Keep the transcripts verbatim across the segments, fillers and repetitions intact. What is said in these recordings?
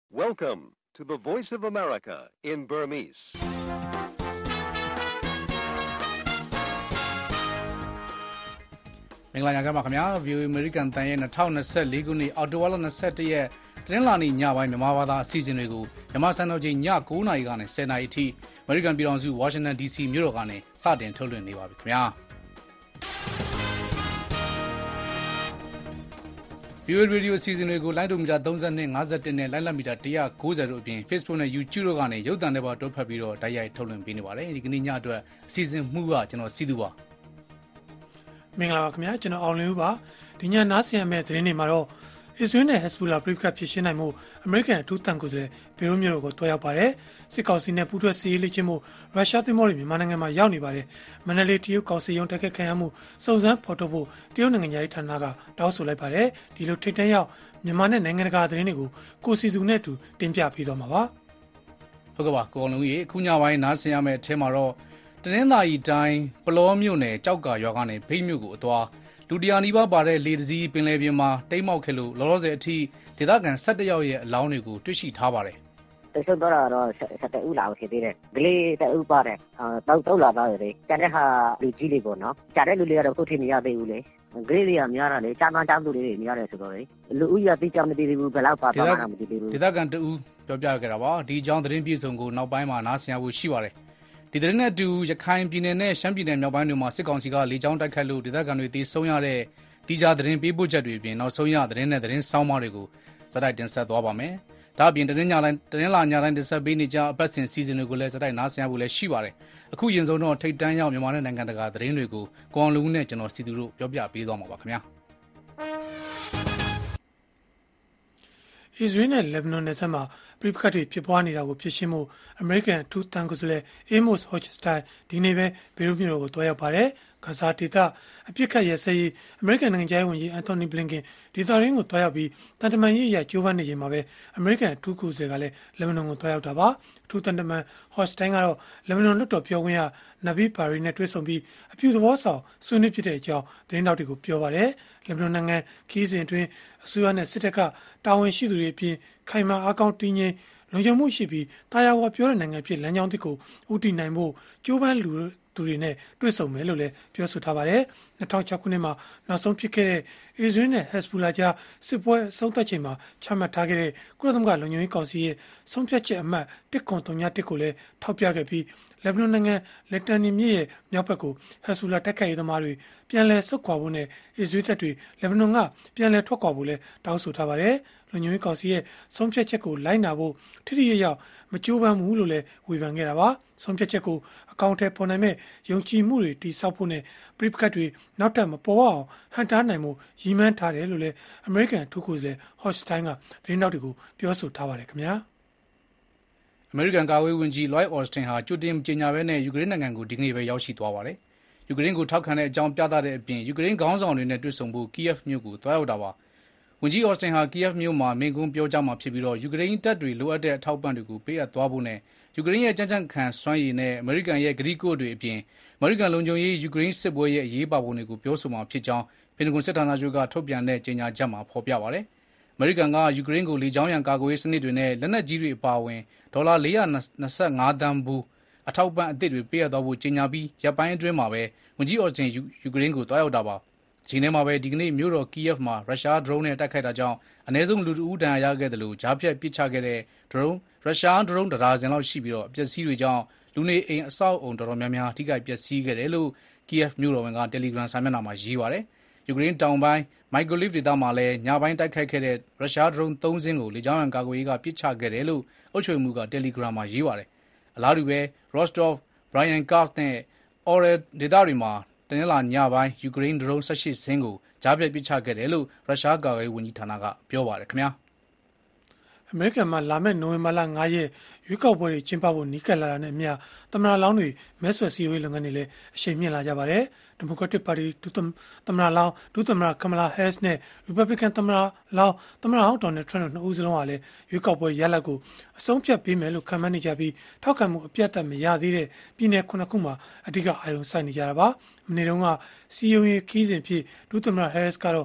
Welcome to the Voice of America in Burmese. ။မင်္ဂလာညချမ်းပါခင်ဗျာ ဗီအိုအေ American တန်ရဲ့၂၀၂၄ခုနှစ်အောက်တိုဘာလ၂၁ရက်တနင်္လာနေ့ညပိုင်းမြန်မာဘာသာအစီအစဉ်တွေကိုမြန်မာစံတော်ချိန်ည၉နာရီကနေ၁၀နာရီအထိ American ပြည်ထောင်စု Washington ဒီ စီ မြို့တော်ကနေစတင်ထုတ်လွှင့်နေပါပြီခင်ဗျာ။ဗီအိုအေ Radio အစီအစဉ်တွေကိုလိုင်းဒိုမီတာ၃၂ ၅၁နဲ့လိုင်းလက်မီတာ၁၉၀တို့အပြင် Facebook နဲ့ YouTube တို့ကနေရုပ်သံတွေပါတွဲဖက်ပြီးတော့တိုက်ရိုက်ထုတ်လွှင့်ပေးနေပါတယ်။ဒီကနေ့ညအတွက်အစီအစဉ်မှုကကျွန်တော်စီသူပါမင်္ဂလာပါခင်ဗျာကျွန်တော်အောင်လင်းဦးပါဒီညနားဆင်ရမယ့်သတင်းတွေမှာတော့အစ္စရေးနဲ့ဟက်ဇ်ဘူလာပြည်ပခတ်ဖြစ်ရှင်းနိုင်မှုအမေရိကန်အထူးတန်ကိုယ်စားလှယ်ဘေရွတ်မြို့တော်ကိုတွားရောက်ပါတယ်စစ်ကောင်စီနဲ့ပူးတွဲစစ်ရေးလေ့ကျင့်မှုရုရှားသင်္ဘောတွေမြန်မာနိုင်ငံမှာရောက်နေပါတယ်မန္တလေးတရုတ်ကောင်စီရုံးတက်ခတ်ခံရမှုစုံစမ်းဖော်ထုတ်ဖို့တရုတ်နိုင်ငံရေးဌာနကတောင်းဆိုလိုက်ပါတယ်ဒီလိုထိတ်တန့်ရောက်မြန်မာနဲ့နိုင်ငံတကာသတင်းတွေကိုကိုစီသူနဲ့အတူတင်ပြပေးသွားမှာပါဟုတ်ကဲ့ပါကိုအောင်လင်းဦးရေအခုညပိုင်းနားဆင်ရမယ့်အထက်မှာတော့တနင်္သာရီတိုင်းပလောမြို့နယ်ကြောက်ကရွာကနေဖိတ်မြို့ကိုအသွားလူတရာနီးပါးပါတဲ့လေတစည်းပင်လယ်ပြင်မှာတိတ်မောက်ခဲ့လို့လောလောဆယ်အထိဒေသခံ၁၁ယောက်ရဲ့အလောင်းတွေကိုတွေ့ရှိထားပါတယ်တချို့တော့တော့၁၁ဦးလာဖြစ်သေးတယ်ကလေးတအုပ်ပါတယ်တောက်တောက်လာသားတွေကျန်တဲ့ဟာလူကြီးလေးပေါ့နော်ကျန်တဲ့လူလေးကတော့ခုထိမရသေးဘူးလေကလေးတွေကများတာလေጫမ်းጫမ်းသူတွေများတယ်ဆိုတော့လေလူဦးရတိကျမသိသေးဘူးဘယ်လောက်ပါပါမှမသိသေးဘူးဒေသခံတဦးပြောပြခဲ့တာပါဒီအကြောင်းသတင်းပြည့်စုံကိုနောက်ပိုင်းမှာနားဆင်ရဖို့ရှိပါတယ်ဒီသတင်းနဲ့အတူရခိုင်ပြည်နယ်နဲ့ရှမ်းပြည်နယ်မြောက်ပိုင်းတွေမှာစစ်ကောင်စီကလေကြောင်းတိုက်ခိုက်လို့ဒေသခံတွေတေဆုံးရတဲ့တီဂျာသတင်းပေးပို့ချက်တွေအပြင်နောက်ဆုံးရသတင်းနဲ့သတင်းဆောင်းပါးတွေကိုစတိုက်တင်ဆက်သွားပါမယ်။ဒါအပြင်သတင်းညတိုင်းသတင်းလာညတိုင်းတင်ဆက်ပေးနေကြအပတ်စဉ်စီစဉ်တွေကိုလည်းစတိုက်နားဆင်ရဖို့လည်းရှိပါတယ်။အခုရင်ဆုံးတော့ထိတ်တန်းရောက်မြန်မာနဲ့နိုင်ငံတကာသတင်းတွေကိုကိုအောင်လူဦးနဲ့ကျွန်တော်စီသူတို့ပြောပြပေးသွားမှာပါခင်ဗျာ။အစ္စရေးနဲ့လက်ဘနွန်နယ်စပ်မှာပြည်ပခတ်တွေဖြစ်ပွားနေတာကိုဖြစ်ရှင်းမှုအမေရိကန်အထူးတန်ကိုယ်စားလှယ်အေးမို့စ်ဟော့ချ်စတိုင်းဒီနေ့ပဲဘေရွတ်မြို့တော်ကိုတွားရောက်ပါတယ်ဂါဇာဒေသအပြစ်ခတ်ရစရေးအမေရိကန်နိုင်ငံခြားရေးဝန်ကြီးအန်တိုနီဘလင်ကင်ဒေသရင်းကိုတွားရောက်ပြီးတန်တမန်ရေးအရာကြိုးပမ်းနေချိန်မှာပဲအမေရိကန်အထူးကိုယ်စားလှယ်ကလည်းလက်ဘနွန်ကိုတွားရောက်တာပါအထူးတန်တမန်ဟော့ချ်စတိုင်းကတော့လက်ဘနွန်လွှတ်တော်ပြောခွင့်ရနဗီဘာရီနဲ့တွေ့ဆုံပြီးအပြုသဘောဆောင်ဆွေးနွေးဖြစ်တဲ့အကြောင်းသတင်းတောက်တွေကိုပြောပါတယ်လက်ဘနွန်နိုင်ငံခီးစဉ်အတွင်းအစိုးရနဲ့စစ်တပ်ကတာဝန်ရှိသူတွေအပြင်ခိုင်မာအားကောင်းတည်ငြိမ်လုံခြုံမှုရှိပြီးတာယာဝပြောတဲ့နိုင်ငံဖြစ်လမ်းကြောင်းတစ်ကိုဦးတည်နိုင်ဖို့ကြိုးပမ်းလူသူတွေနဲ့တွေ့ဆုံမယ်လို့လည်းပြောဆိုထားပါတယ်၂၀၀၆ခုနှစ်မှာနောက်ဆုံးဖြစ်ခဲ့တဲ့အစ္စရေးနဲ့ဟက်ဇ်ဘူလာကြားစစ်ပွဲအဆုံးသတ်ချိန်မှာချမှတ်ထားခဲ့တဲ့ကုလသမဂ္ဂလုံခြုံရေးကောင်စီရဲ့ဆုံးဖြတ်ချက်အမှတ်တစ်ခွန်သုံးညတစ်ကိုလည်းထောက်ပြခဲ့ပြီးလက်ဘနွန်နိုင်ငံလက်တန်နီမြစ်ရဲ့မြောက်ဘက်ကိုဟက်ဇ်ဘူလာတိုက်ခိုက်ရေးသမားတွေပြန်လည်ဆုတ်ခွာဖို့နဲ့အစ္စရေးတပ်တွေလက်ဘနွန်ကပြန်လည်ထွက်ခွာဖို့လည်းတောင်းဆိုထားပါတယ်လုံခြုံရေးကောင်စီရဲ့ဆုံးဖြတ်ချက်ကိုလိုက်နာဖို့ထိထိရောက်ရောက်မကြိုးပမ်းဘူးလို့လည်းဝေဖန်ခဲ့တာပါဆုံးဖြတ်ချက်ကိုအကောင့်ထဲပေါ်နိုင်မဲ့ယုံကြည်မှုတွေတည်ဆောက်ဖို့နဲ့ပြည်ပခတ်တွေနောက်ထပ်မပေါ်အောင်ဟန်တားနိုင်မှုရည်မှန်းထားတယ်လို့လည်းအမေရိကန်ထိုးကိုယ်စားလှယ်ဟော့ချ်တိုင်းကသတင်းတောက်တွေကိုပြောဆိုထားပါတယ်ခင်ဗျာအမေရိကန်ကာကွယ်ရေးဝန်ကြီး Lloyd Austin ဟာကြိုတင်ကြေညာပဲနဲ့ယူကရိန်းနိုင်ငံကိုဒီကနေ့ပဲရောက်ရှိသွားပါတယ်ယူကရိန်းကိုထောက်ခံတဲ့အကြောင်းပြသတဲ့အပြင်ယူကရိန်းခေါင်းဆောင်တွေနဲ့တွေ့ဆုံဖို့ Kiev မြို့ကိုသွားရောက်တာပါဝန်ကြီး Austin ဟာ Kiev မြို့မှာမိန့်ခွန်းပြောကြားမှာဖြစ်ပြီးတော့ယူကရိန်းတပ်တွေလိုအပ်တဲ့အထောက်ပံ့တွေကိုပေးအပ်သွားဖို့နဲ့ယူကရိန်းရဲ့ကြမ်းကြမ်းခံစွမ်းရည်နဲ့အမေရိကန်ရဲ့ဂရုကိုတွေအပြင်အမေရိကန်လုံခြုံရေးယူကရိန်းစစ်ပွဲရဲ့အရေးပါပုံတွေကိုပြောဆိုမှာဖြစ်ကြောင်းပင်တဂွန်စစ်ဌာနချုပ်ကထုတ်ပြန်တဲ့ကြေညာချက်မှာဖော်ပြပါတယ်။အမေရိကန်ကယူကရိန်းကိုလေကြောင်းရန်ကာကွယ်ရေးစနစ်တွေနဲ့လက်နက်ကြီးတွေအပါအဝင်ဒေါ်လာ၄၂၅သန်းဘူးအထောက်ပံ့အသစ်တွေပေးအပ်သွားဖို့ကြေညာပြီးရပ်ပိုင်းအတွင်းမှာပဲဝန်ကြီး Austin ယူကရိန်းကိုတွားရောက်တာပါ။အချိန်ထဲမှာပဲဒီကနေ့မြို့တော် Kiev မှာရုရှား drone နဲ့တိုက်ခိုက်တာကြောင့်အနည်းဆုံးလူတဦးဒဏ်ရာရခဲ့တယ်လို့ကြားဖြတ်ပစ်ချခဲ့တဲ့ drone ရုရှား drone တဒါဇင်လောက်ရှိပြီးတော့အပျက်စီးတွေကြောင့်လူနေအိမ်အဆောက်အုံတော်တော်များများထိခိုက်ပျက်စီးခဲ့တယ်လို့ Kiev မြို့တော်ဝန်က Telegram စာမျက်နှာမှာရေးပါတယ်။ယူကရိန်းတောင်ပိုင်း Mykolaiv ဒေသမှာလည်းညပိုင်းတိုက်ခိုက်ခဲ့တဲ့ရုရှား drone သုံးစင်းကိုလေကြောင်းရန်ကာကွယ်ရေးကပစ်ချခဲ့တယ်လို့အုပ်ချုပ်ရေးမှူးက Telegram မှာရေးပါတယ်။အလားတူပဲ Rostov, Bryansk နဲ့ Orel ဒေသတွေမှာတနင်္လာညပိုင်းယူကရိန်း drone ၁၈စင်းကိုကြားဖြတ်ပစ်ချခဲ့တယ်လို့ရုရှားကာကွယ်ရေးဝန်ကြီးဌာနကပြောပါတယ်ခင်ဗျာအမေရိကန်မှာလာမယ့်နိုဝင်ဘာလ၅ရက်ရွေးကောက်ပွဲတွေကျင်းပဖို့နီးကပ်လာတာနဲ့အမျှသမ္မတလောင်းတွေမဲဆွယ်စည်းရုံးရေးလုပ်ငန်းတွေလည်းအရှိန်မြင့်လာကြပါတယ်။ဒီမိုကရက်တစ်ပါတီဒုသမ္မတလောင်းဒုသမ္မတကမလာဟဲရစ်နဲ့ရီပတ်ဘလစ်ကန်သမ္မတလောင်းသမ္မတဟောင်းဒေါ်နယ်ထရန့်တို့နှစ်ဦးစလုံးဟာလည်းရွေးကောက်ပွဲရလဒ်ကိုအဆုံးဖြတ်ပေးမယ်လို့ခန့်မှန်းနေကြပြီးထောက်ခံမှုအပြတ်သက်မရသေးတဲ့ပြည်နယ်ခုနှစ်ခုမှာအဓိကအာရုံစိုက်နေကြတာပါ။မနေ့တုန်းကစည်းရုံးရေးခီးစဉ်ဖြစ်ဒုသမ္မတဟဲရစ်ကတော့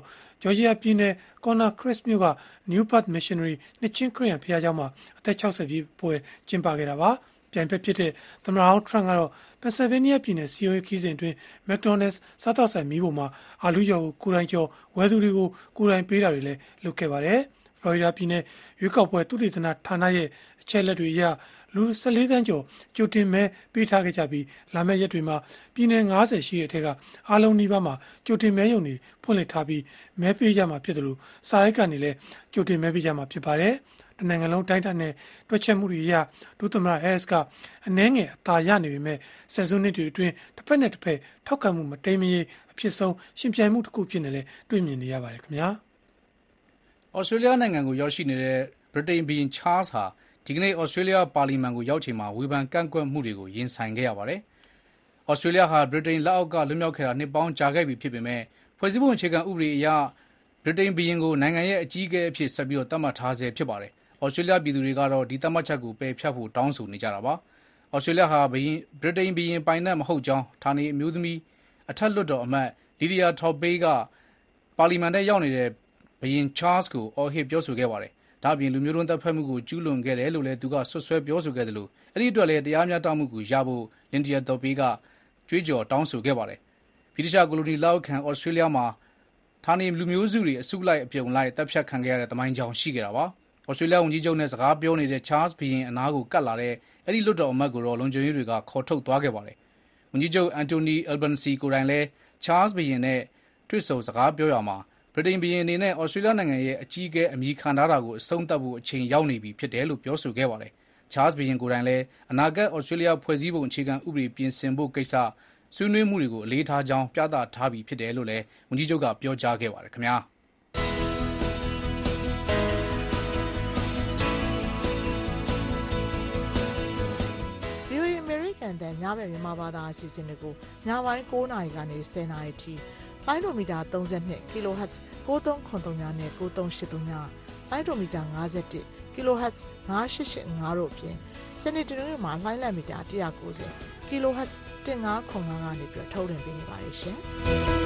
ဂျော်ဂျီယာပြည်နယ်ကော်နာခရစ်မြို့က New Birth Missionary နှစ်ချင်းခရစ်ယာန်ဘုရားကျောင်းမှာအသက်၆၀ပြည့်ပွဲကျင်းပခဲ့တာပါပြိုင်ဖက်ဖြစ်တဲ့သမ္မတဟောင်းထရန့်ကတော့ပန်ဆယ်ဗေးနီးယားပြည်နယ်စီယိုခီးစဉ်အတွင်းမက်ဒိုနယ်စ်စားတောက်ဆိုင်မီးပေါ်မှာအာလူးကျော်ကိုကိုယ်တိုင်ကျော်ဝဲသူတွေကိုကိုယ်တိုင်ပေးတာတွေလည်းလုပ်ခဲ့ပါတယ်ဖလော်ရီဒါပြည်နယ်ရွေးကောက်ပွဲသုတေသနဌာနရဲ့အချက်လက်တွေအရလူ၁၄သန်းကျော်ကြိုတင်မဲပေးထားခဲ့ကြပြီးလာမယ့်ရက်တွေမှာပြည်နယ်၅၀ရှိတဲ့အထက်ကအားလုံးနီးပါးမှာကြိုတင်မဲရုံတွေဖွင့်လှစ်ထားပြီးမဲပေးကြမှာဖြစ်တယ်လို့စာရိုက်ကနေလည်းကြိုတင်မဲပေးကြမှာဖြစ်ပါတယ်တနိုင်ငံလုံးတိုင်းတာနဲ့တွက်ချက်မှုတွေအရဒုသမ္မတဟဲရစ်ကအနည်းငယ်အသာရနေပေမဲ့ဆယ်စုနှစ်တွေအတွင်းတစ်ဖက်နဲ့တစ်ဖက်ထောက်ခံမှုမတိမ်မယိမ်းအဖြစ်ဆုံးရှင်ပြိုင်မှုတစ်ခုဖြစ်နေလဲတွေ့မြင်နေရပါတယ်ခင်ဗျာဩစတြေးလျနိုင်ငံကိုရောက်ရှိနေတဲ့ဗြိတိန်ဘုရင်ချားလ်ဟာဒီကနေ့ဩစတြေးလျပါလီမန်ကိုရောက်ချိန်မှာဝေဖန်ကန့်ကွက်မှုတွေကိုရင်ဆိုင်ခဲ့ရပါတယ်။ဩစတြေးလျဟာဗြိတိန်လက်အောက်ကလွတ်မြောက်ခဲ့တာနှစ်ပေါင်းကြာခဲ့ပြီဖြစ်ပေမဲ့ဖွဲ့စည်းပုံအခြေခံဥပဒေအရဗြိတိန်ဘုရင်ကိုနိုင်ငံရဲ့အကြီးအကဲအဖြစ်ဆက်ပြီးတော့သတ်မှတ်ထားဆဲဖြစ်ပါတယ်။ဩစတြေးလျပြည်သူတွေကတော့ဒီသတ်မှတ်ချက်ကိုပယ်ဖျက်ဖို့တောင်းဆိုနေကြတာပါ။ဩစတြေးလျဟာဘုရင်ဗြိတိန်ဘုရင်ပိုင်နက်မဟုတ်ကြောင်းဌာနေအမျိုးသမီးအထက်လွှတ်တော်အမတ်လီဒီယာထော်ပေးကပါလီမန်ထဲရောက်နေတဲ့ဘုရင်ချားလ်ကိုအော်ဟစ်ပြောဆိုခဲ့ပါတယ်။ဒါ့အပြင်လူမျိုးတုံးတပ်ဖက်မှုကိုကျူးလွန်ခဲ့တယ်လို့လည်းသူကဆွဆွဲပြောဆိုခဲ့တယ်လို့အဲ့ဒီအတွက်လည်းတရားမျှတမှုကိုရဖို့လင်ဒီယာတော်ပေးကကြွေးကြော်တောင်းဆိုခဲ့ပါတယ်။ဗြိတိရှကိုလိုနီလက်အောက်ခံဩစတြေးလျမှာဌာနေလူမျိုးစုတွေအစုလိုက်အပြုံလိုက်တပ်ဖြတ်ခံခဲ့ရတဲ့တမိုင်းကြောင်ရှိခဲ့တာပါ။ဩစတြေးလျဝန်ကြီးချုပ်နဲ့စကားပြောနေတဲ့ချားလ်ဘုရင်အနားကိုကတ်လာတဲ့အဲ့ဒီလွတ်တော်အမတ်ကိုတော့လုံခြုံရေးတွေကခေါ်ထုတ်သွားခဲ့ပါတယ်။ဝန်ကြီးချုပ်အန်တိုနီအယ်ဘန်စီကိုယ်တိုင်လည်းချားလ်ဘုရင်နဲ့တွေ့ဆုံစကားပြောရမှာဗြိတိန်ဘုရင်အနေနဲ့ဩစတြေးလျနိုင်ငံရဲ့အကြီးအကဲအမည်ခံထားတာကိုအဆုံးသတ်ဖို့အချိန်ရောက်နေပြီဖြစ်တယ်လို့ပြောဆိုခဲ့ပါတယ်။ချားလ်ဘုရင်ကိုယ်တိုင်လည်းအနာဂတ်ဩစတြေးလျဖွဲ့စည်းပုံအခြေခံဥပဒေပြင်ဆင်ဖို့ကိစ္စဆွေးနွေးမှုတွေကိုအလေးထားကြောင်းပြသထားပြီးဖြစ်တယ်လို့လည်းဝန်ကြီးချုပ်ကပြောကြားခဲ့ပါတယ်ခင်ဗျာ။ဗီအိုအေ American တန်ညဘက်မြန်မာဘာသာအစီအစဉ်တွေကိုညပိုင်း၉နာရီကနေ၁၀နာရီထိလိုင်းဒိုမီတာ၃၂ kHz ၉၃၇၃နဲ့၉၃၈၃ညလိုင်းဒိုမီတာ၅၁ kHz ၅၈၈၅တို့အပြင်စနေတနင်္ဂနွေမှာလိုင်းလတ်မီတာ၁၉၀ kHz ၁၅၇၅ကနေပြီးထုတ်လွှင့်ပေးနေပါတယ်ရှင်။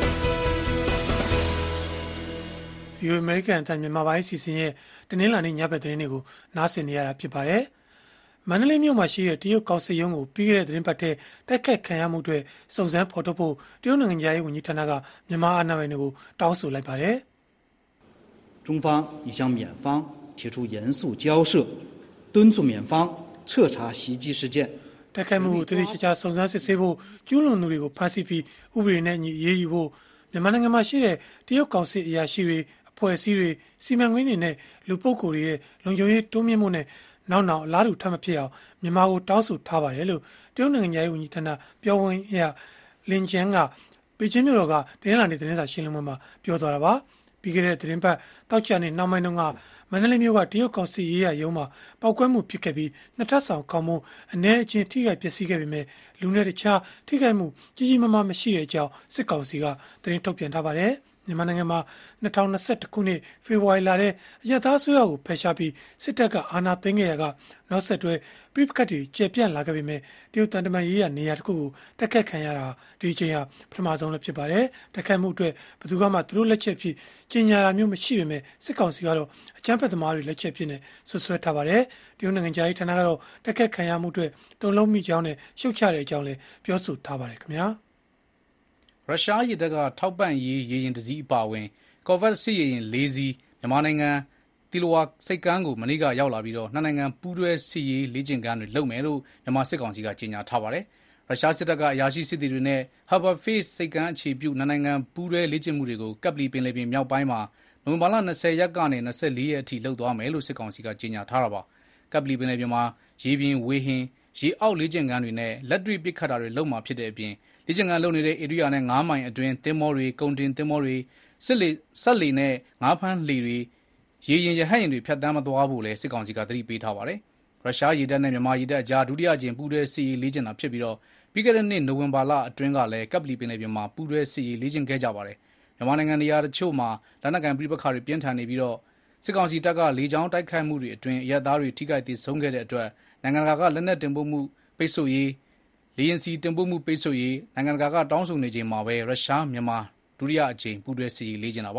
View American အတန်မြန်မာပိုင်းအစီအစဉ်ရဲ့တနင်္လာနေ့ညဘက်သတင်းတွေကိုနားဆင်နေရတာဖြစ်ပါတယ်။မန္တလေးမြို့မှာရှိတဲ့တရုတ်ကောင်စစ်ရုံးကိုပြီးခဲ့တဲ့သတင်းပတ်ထဲတိုက်ခိုက်ခံရမှုတွေစုံစမ်းဖော်ထုတ်ဖို့တရုတ်နိုင်ငံသားရေးဝန်ကြီးဌာနကမြန်မာအာဏာပိုင်တွေကိုတောင်းဆိုလိုက်ပါတယ်။中方已向缅方提出严肃交涉，敦促缅方彻查袭击事件。 တိုက်ခိုက်မှုကိုတည်တည်ချာချာစုံစမ်းစစ်ဆေးဖို့ကျူးလွန်သူတွေကိုဖမ်းဆီးပြီးဥပဒေနဲ့ညီရေးယူဖို့မြန်မာနိုင်ငံမှာရှိတဲ့တရုတ်ကောင်စစ်အရာရှိတွေအဖွဲ့အစည်းတွေစီမံကိန်းတွေနဲ့လူပုဂ္ဂိုလ်တွေရဲ့လုံခြုံရေးတိုးမြင့်မှုနဲ့နောက်နောက်အလားတူထပ်မဖြစ်အောင်မြန်မာကိုတောင်းဆိုထားပါတယ်လို့တရုတ်နိုင်ငံရေးဝန်ကြီးဌာနပြောခွင့်ရလင်ကျန်းကပေကျင်းမြို့တော်ကတင်းလာနေသတင်းစာရှင်းလင်းပွဲမှာပြောသွားတာပါပြီးခဲ့တဲ့သတင်းပတ်တောက်ချာနေနောက်ပိုင်းတုန်းကမန္တလေးမြို့ကတရုတ်ကောင်စစ်ရေးရရုံးမှာပောက်ကွဲမှုဖြစ်ခဲ့ပြီးနှစ်ထပ်ဆောင်ကောင်းမှုအ ਨੇ အချင်းထိခိုက်ပျက်စီးခဲ့ပေမဲ့လူနဲ့တခြားထိခိုက်မှုကြီးကြီးမားမားမရှိတဲ့အကြောင်းစစ်ကောင်စီကသတင်းထုတ်ပြန်ထားပါတယ်မြန်မာနိုင်ငံမှာ၂၀၂၁ခုနှစ်ဖေဖော်ဝါရီလထဲအရပ်သားအစိုးရကိုဖယ်ရှားပြီးစစ်တပ်ကအာဏာသိမ်းခဲ့ရကနောက်ဆက်တွဲပြစ်ခတ်တွေကျေပြန့်လာခဲ့ပေမဲ့တရုတ်တန်တမန်ရေးရနေရာတစ်ခုကိုတက်ခတ်ခံရတာဒီချိန်ဟာပထမဆုံးလည်းဖြစ်ပါတယ်တက်ခတ်မှုအတွက်ဘယ်သူမှသူတို့လက်ချက်ဖြစ်ကြီးညာတာမျိုးမရှိပေမဲ့စစ်ကောင်စီကတော့အကြမ်းဖက်သမားတွေလက်ချက်ဖြစ်နေဆွဆွဲထားပါတယ်တရုတ်နိုင်ငံသားရေးဌာနကတော့တက်ခတ်ခံရမှုအတွက်တုံ့လုံးမိကြောင်းနဲ့ရှုတ်ချတဲ့အကြောင်းလည်းပြောဆိုထားပါတယ်ခင်ဗျာရုရှားရေတပ်ကထောက်ပံ့ရေးရေရင်တစည်းအပါအဝင်ကော်ဗက်စစ်ရေရင်၄စီးမြန်မာနိုင်ငံတီလိုဝါစိတ်ကမ်းကိုမနေ့ကရောက်လာပြီးတော့နှစ်နိုင်ငံပူးတွဲစစ်ရေးလေ့ကျင့်ခန်းတွေလုပ်မယ်လို့မြန်မာစစ်ကောင်စီကကြေညာထားပါတယ်။ရုရှားစစ်တပ်ကအရာရှိစစ်သည်တွေနဲ့ Harbour Face စိတ်ကမ်းအခြေပြုနှစ်နိုင်ငံပူးတွဲလေ့ကျင့်မှုတွေကိုကပ်ပလီပင်လယ်ပြင်မြောက်ပိုင်းမှာနိုဝင်ဘာလ၂၀ရက်ကနေ၂၄ရက်အထိလုပ်သွားမယ်လို့စစ်ကောင်စီကကြေညာထားတာပါ။ကပ်ပလီပင်လယ်ပြင်မှာရေပြင်ဝေဟင်ရေအောက်လေ့ကျင့်ခန်းတွေနဲ့လက်တွေ့ပစ်ခတ်တာတွေလုပ်မှာဖြစ်တဲ့အပြင်လေ့ကျင့်ခန်းလုပ်နေတဲ့ဧရိယာနဲ့၅မိုင်အတွင်းသင်္ဘောတွေကုန်တင်သင်္ဘောတွေစစ်လေဆက်လေနဲ့ငါးဖမ်းလှေတွေရေရင်ရဟတ်ရင်တွေဖြတ်တန်းမသွားဖို့လဲစစ်ကောင်စီကသတိပေးထားပါတယ်။ရုရှားရေတပ်နဲ့မြန်မာရေတပ်အကြားဒုတိယအကြိမ်ပူးတွဲစစ်ရေးလေ့ကျင့်တာဖြစ်ပြီးတော့ပြီးခဲ့တဲ့နှစ်နိုဝင်ဘာလအတွင်းကလည်းကပ်ပလီပင်လယ်ပြင်မှာပူးတွဲစစ်ရေးလေ့ကျင့်ခဲ့ကြပါတယ်။မြန်မာနိုင်ငံနေရာတချို့မှာလက်နက်ကိုင်ပြိပခါတွေပြင်းထန်နေပြီးတော့စစ်ကောင်စီတပ်ကလေကြောင်းတိုက်ခိုက်မှုတွေအတွင်းအရက်သားတွေထိခိုက်သေးဆုံးခဲ့တဲ့အတွက်နိုင်ငံတကာကလက်နက်တင်ပို့မှုပိတ်ဆို့ရေးလေရင်စီတင်ပို့မှုပိတ်ဆို့ရေးနိုင်ငံတကာကတောင်းဆိုနေချိန်မှာပဲရုရှားမြန်မာဒုတိယအကြိမ်ပူးတွဲစစ်ရေးလေ့ကျင့်တာပါ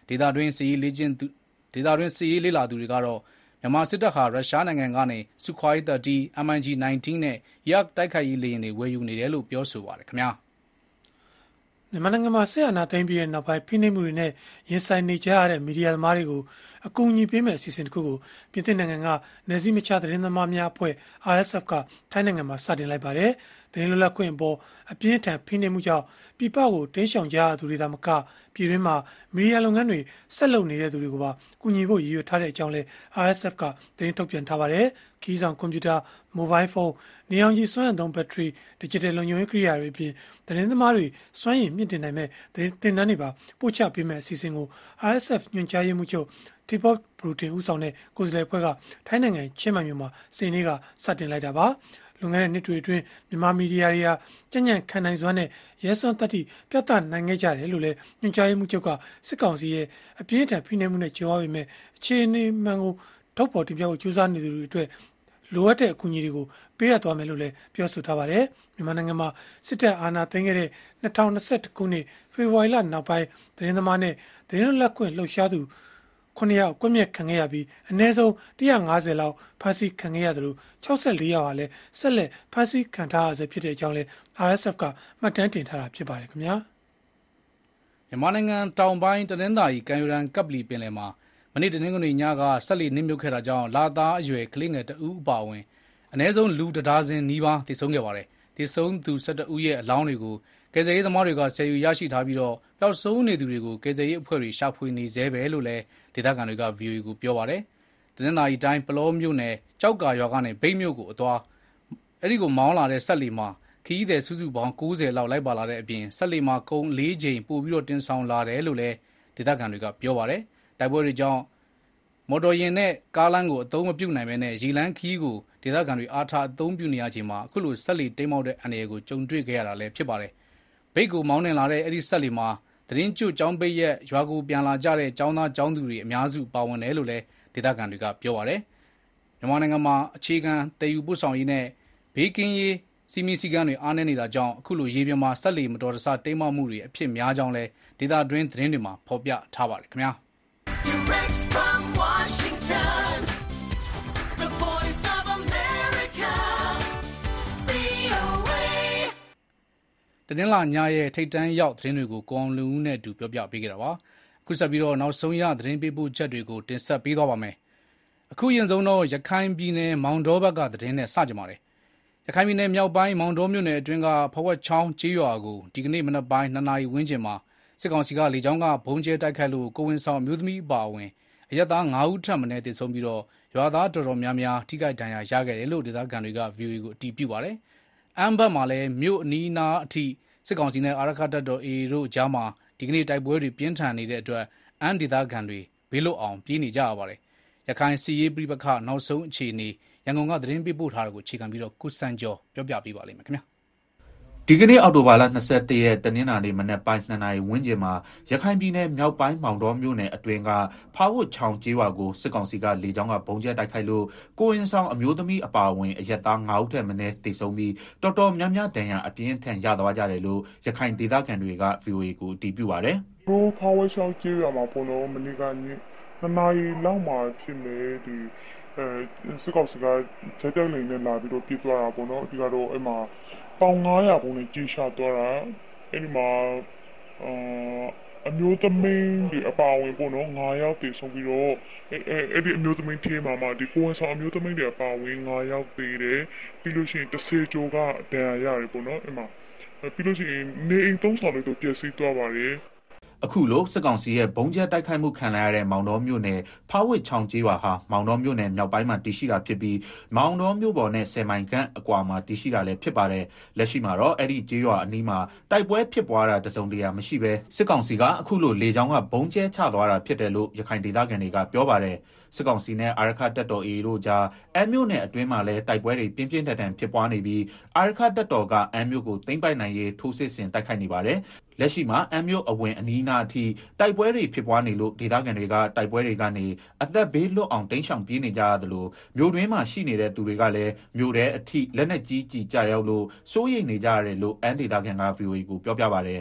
ဒေသတွင်းစစ်ရေးလေ့ကျင့်သူဒေသတွင်းစစ်ရေးလေ့လာသူတွေကတော့မြန်မာစစ်တပ်ဟာရုရှားနိုင်ငံကနေစုခွိုင်းသirty, M I G nineteen နဲ့ Yak တိုက်ခိုက်ရေးလေယာဉ်တွေဝယ်ယူနေတယ်လို့ပြောဆိုပါတယ်ခင်ဗျာမြန်မာနိုင်ငံမှာဆက်အာဏာသိမ်းပြီးတဲ့နောက်ပိုင်းဖိနှိပ်မှုတွေနဲ့ရင်ဆိုင်နေကြရတဲ့မီဒီယာသမားတွေကိုအကူအညီပေးမဲ့အစီအစဉ်တစ်ခုကိုပြည်သစ်နိုင်ငံကနယ်စည်းမခြားသတင်းသမားများအဖွဲ့ R S F ကထိုင်းနိုင်ငံမှာစတင်လိုက်ပါတယ်။သတင်းလွတ်လပ်ခွင့်အပေါ်အပြင်းထန်ဖိနှိပ်မှုကြောင့်ပြည်ပကိုတင်းရှောင်ကြရသူတွေသာမကပြည်တွင်းမှာမီဒီယာလုပ်ငန်းတွေဆက်လုပ်နေတဲ့သူတွေကိုပါကူညီဖို့ရည်ရွယ်ထားတဲ့အကြောင်းလဲ R S F ကသတင်းထုတ်ပြန်ထားပါတယ်။ခီးဆောင်ကွန်ပျူတာ မိုဘိုင်းဖုန်းနေအောင်ကြီးစွမ်းအင်သုံးဘက်ထရီဒီဂျစ်တယ်လုံခြုံရေးကိရိယာတွေအပြင်သတင်းသမားတွေစွမ်းရည်မြင့်တင်နိုင်မဲ့သတင်းသင်တန်းတွေပါပို့ချပေးမဲ့အစီအစဉ်ကို R S F ညွှန်ကြားရေးမှူးချုပ်Tipot Brutin ဦးဆောင်တဲ့ကိုယ်စားလှယ်အဖွဲ့ကထိုင်းနိုင်ငံချင်းမိုင်မြို့မှာစနေနေ့ကစတင်လိုက်တာပါလွန်ခဲ့တဲ့နှစ်တွေအတွင်းမြန်မာမီဒီယာတွေဟာကြံ့ကြံ့ခံနိုင်စွမ်းနဲ့ရဲစွမ်းသတ္တိပြသနိုင်ခဲ့ကြတယ်လို့လည်းညွှန်ကြားရေးမှူးချုပ်ကစစ်ကောင်စီရဲ့အပြင်းထန်ဖိနှိပ်မှုနဲ့ကြုံရပေမဲ့အခြေအနေမှန်ကိုထုတ်ဖော်တင်ပြဖို့ကြိုးစားနေသူတွေအတွက်လိုအပ်တဲ့အကူအညီတွေကိုပေးအပ်သွားမယ်လို့လည်းပြောဆိုထားပါတယ်မြန်မာနိုင်ငံမှာစစ်တပ်အာဏာသိမ်းခဲ့တဲ့two thousand twenty-oneခုနှစ်ဖေဖော်ဝါရီလနောက်ပိုင်းသတင်းသမားနဲ့သတင်းလွတ်လပ်ခွင့်လှုပ်ရှားသူခုနှစ်ယောက်ကွပ်မျက်ခံခဲ့ရပြီးအနည်းဆုံးone hundred fiftyလောက်ဖမ်းဆီးခံခဲ့ရသလိုsixty-fourယောက်ဟာလည်းဆက်လက်ဖမ်းဆီးခံထားရဆဲဖြစ်တဲ့အကြောင်းလဲ R S F ကမှတ်တမ်းတင်ထားတာဖြစ်ပါတယ်ခင်ဗျာမြန်မာနိုင်ငံတောင်ပိုင်းတနင်္သာရီကမ်းရိုးတန်းကပ်ပလီပင်လယ်မှာမနေ့တနင်္ဂနွေညကဆက်လက်နစ်မြုပ်ခဲ့တာကြောင့်လာသားအရွယ်ကလေးငယ်တဦးအပါအဝင်အနည်းဆုံးလူတစ်ဒါဇင်နီးပါးသေဆုံးခဲ့ပါတယ်သေဆုံးသူelevenဦးရဲ့အလောင်းတွေကိုကယ်ဆယ်ရေးသမားတွေကဆယ်ယူရရှိထားပြီးတော့ပျောက်ဆုံးနေသူတွေကိုကယ်ဆယ်ရေးအဖွဲ့တွေရှာဖွေနေသေးပဲလို့လည်းဒေသခံတွေက V O A ကိုပြောပါတယ်။တနင်္သာရီတိုင်းပလောမြို့နယ်ကြောက်ကာရွာကနေဗိတ်မြို့ကိုအသွားအဲ့ဒီကိုမောင်းလာတဲ့ဆက်လီမှာခီးသည်စုစုပေါင်းninetyလောက်လိုက်ပါလာတဲ့အပြင်ဆက်လီမှာကုန်းfourချိန်ပို့ပြီးတော့တင်ဆောင်လာတယ်လို့လည်းဒေသခံတွေကပြောပါတယ်။တိုက်ပွဲတွေကြောင့်မော်တော်ယာဉ်နဲ့ကားလမ်းကိုအသုံးမပြုနိုင်ဘဲနဲ့ရေလမ်းခီးကိုဒေသခံတွေအားထားအသုံးပြုနေရချိန်မှာအခုလိုဆက်လီတိမ်မောက်တဲ့အန္တရာယ်ကိုကြုံတွေ့ခဲ့ရတာလည်းဖြစ်ပါတယ်။ဗိတ်ကိုမောင်းနှင်လာတဲ့အဲ့ဒီဆက်လီမှာသတင်းကျွတ်ចောင်းပိတ်ရက်ရွာကိုပြန်လာကြတဲ့ចောင်းသားចောင်းသူတွေအများစုပါဝင်တယ်လို့လည်းဒေသခံတွေကပြောပါတယ်။မြန်မာနိုင်ငံမှာအခြေခံတည်ယူပို့ဆောင်ရေးနဲ့ဘေးကင်းရေးစီမီစီကန်းတွေအားနည်းနေတာကြောင့်အခုလိုရေပြင်မှာဆက်လီမတော်တဆတိမ်မောက်မှုတွေအဖြစ်များကြောင်းလည်းဒေသတွင်းသတင်းတွေမှာဖော်ပြထားပါတယ်ခင်ဗျာ။ Direct from Washington, the voice of America, V O A တနင်္လာညရဲ့ထိတ်တန်းရောက်သတင်းတွေကိုကိုအောင်လူဦးနဲ့အတူပြောပြပေးခဲ့တာပါအခုဆက်ပြီးတော့နောက်ဆုံးရသတင်းပေးပို့ချက်တွေကိုတင်ဆက်ပေးသွားပါမယ်အခုရင်ဆုံးတော့ရခိုင်ပြည်နယ်မောင်တောဘက်ကသတင်းနဲ့စကြပါတယ်ရခိုင်ပြည်နယ်မြောက်ပိုင်းမောင်တောမြို့နယ်အတွင်းကဖဝက်ချောင်းကျေးရွာကိုဒီကနေ့မနက်ပိုင်းtwoနာရီဝန်းကျင်မှာစစ်ကောင်စီကလေကြောင်းကဘုံကျဲတိုက်ခိုက်လို့ကိုဝင်ဆောင်မျိုးသမီးအပါအဝင်အရက်သားfiveဦးထပ်မံသေဆုံးပြီးတော့ရွာသားတော်တော်များများထိခိုက်ဒဏ်ရာရခဲ့တယ်လို့ဒေသခံတွေက V O A ကိုအတည်ပြုပါတယ်အမ်းဘက်မှာလည်းမြို့အနီးနားအထိစစ်ကောင်စီနဲ့အာရခတပ်တော် A A တို့ကြားမှာဒီကနေ့တိုက်ပွဲတွေပြင်းထန်နေတဲ့အတွက်အမ်းဒေသခံတွေဘေးလွတ်အောင်ပြေးနေကြရပါတယ်ရခိုင်စီရေးပြိပခနောက်ဆုံးအခြေအနေရန်ကုန်ကသတင်းပေးပို့ထားတာကိုအခြေခံပြီးတော့ကုစံကျော်ပြောပြပေးပါလိမ့်မယ်ခင်ဗျာဒီကနေ့အောက်တိုဘာလtwenty-oneရက်တနင်္လာနေ့မနက်ပိုင်းtwoနာရီဝန်းကျင်မှာရခိုင်ပြည်နယ်မြောက်ပိုင်းမောင်တောမြို့နယ်အတွင်းကဖားဝတ်ချောင်းကျေးရွာကိုစစ်ကောင်စီကလေကြောင်းကဘုံကျဲတိုက်ခိုက်လို့ကိုရင်ဆောင်အမျိုးသမီးအပါအဝင်အရက်သားfiveဦးထက်မနည်းသေဆုံးပြီးတော်တော်များများဒဏ်ရာအပြင်းထန်ရသွားကြတယ်လို့ရခိုင်ဒေသခံတွေက V O A ကိုအတည်ပြုပါတယ်။တို့ဖားဝတ်ချောင်းကျေးရွာမှာပေါ့နော်မနေ့ကညtwoနာရီလောက်မှာဖြစ်နေဒီအဲစစ်ကောင်စီကချက်တက်လိန်နဲ့လာပြီးတော့ပြေးသွားတာပေါ့နော်ဒီကတော့အဲ့မှာပေါင်five hundredပုံနဲ့ကြီးရှာသွားတာအဲ့ဒီမှာအာအမျိုးသမီးဒီအပါဝင်ပေါ့နော်fiveယောက်တည်ဆုံးပြီးတော့အဲ့အဲ့ဒီအမျိုးသမီးထဲမှာမှဒီကိုဝန်ဆောင်အမျိုးသမီးတွေအပါဝင်fiveယောက်တည်တယ်ပြီးလို့ရှိရင်tenကျော်ကဒဏ်ရာရတယ်ပေါ့နော်အဲ့မှာပြီးလို့ရှိရင်နေအိမ်သုံးဆောင်လေးတို့ပျက်စီးသွားပါတယ်အခုလိုစစ်ကောင်စီရဲ့ဘုံကျဲတိုက်ခိုက်မှုခံရတဲ့မောင်တော်မြို့နယ်ဖားဝတ်ချောင်းကျေးရွာဟာမောင်တော်မြို့နယ်မြောက်ပိုင်းမှာတည်ရှိတာဖြစ်ပြီးမောင်တော်မြို့ပေါ်နဲ့tenမိုင်ခန့်အကွာမှာတည်ရှိတာလည်းဖြစ်ပါတယ်လက်ရှိမှာတော့အဲ့ဒီကျေးရွာအနီးမှာတိုက်ပွဲဖြစ်ပွားတာတစုံတရာမရှိဘဲစစ်ကောင်စီကအခုလိုလေကြောင်းကဘုံကျဲချသွားတာဖြစ်တယ်လို့ရခိုင်ဒေသခံတွေကပြောပါတယ်စစ်ကောင်စီနဲ့အာရခတပ်တော် A A တို့ကြားအမ်းမြို့နယ်အတွင်းမှာလည်းတိုက်ပွဲတွေပြင်းပြင်းထန်ထန်ဖြစ်ပွားနေပြီးအာရခတပ်တော်ကအမ်းမြို့ကိုသိမ်းပိုက်နိုင်ရေးထိုးစစ်ဆင်တိုက်ခိုက်နေပါတယ်လက်ရှိမှာအမ်းမြို့အဝင်အနီးနားအထိတိုက်ပွဲတွေဖြစ်ပွားနေလို့ဒေသခံတွေကတိုက်ပွဲတွေကနေအသက်ဘေးလွတ်အောင်တိမ်းရှောင်ပြေးနေကြရတယ်လို့မြို့တွင်းမှာရှိနေတဲ့သူတွေကလည်းမြို့ထဲအထိလက်နက်ကြီးကြီးကြရောက်လို့စိုးရိမ်နေကြရတယ်လို့အမ်းဒေသခံက V O A ကိုပြောပြပါတယ်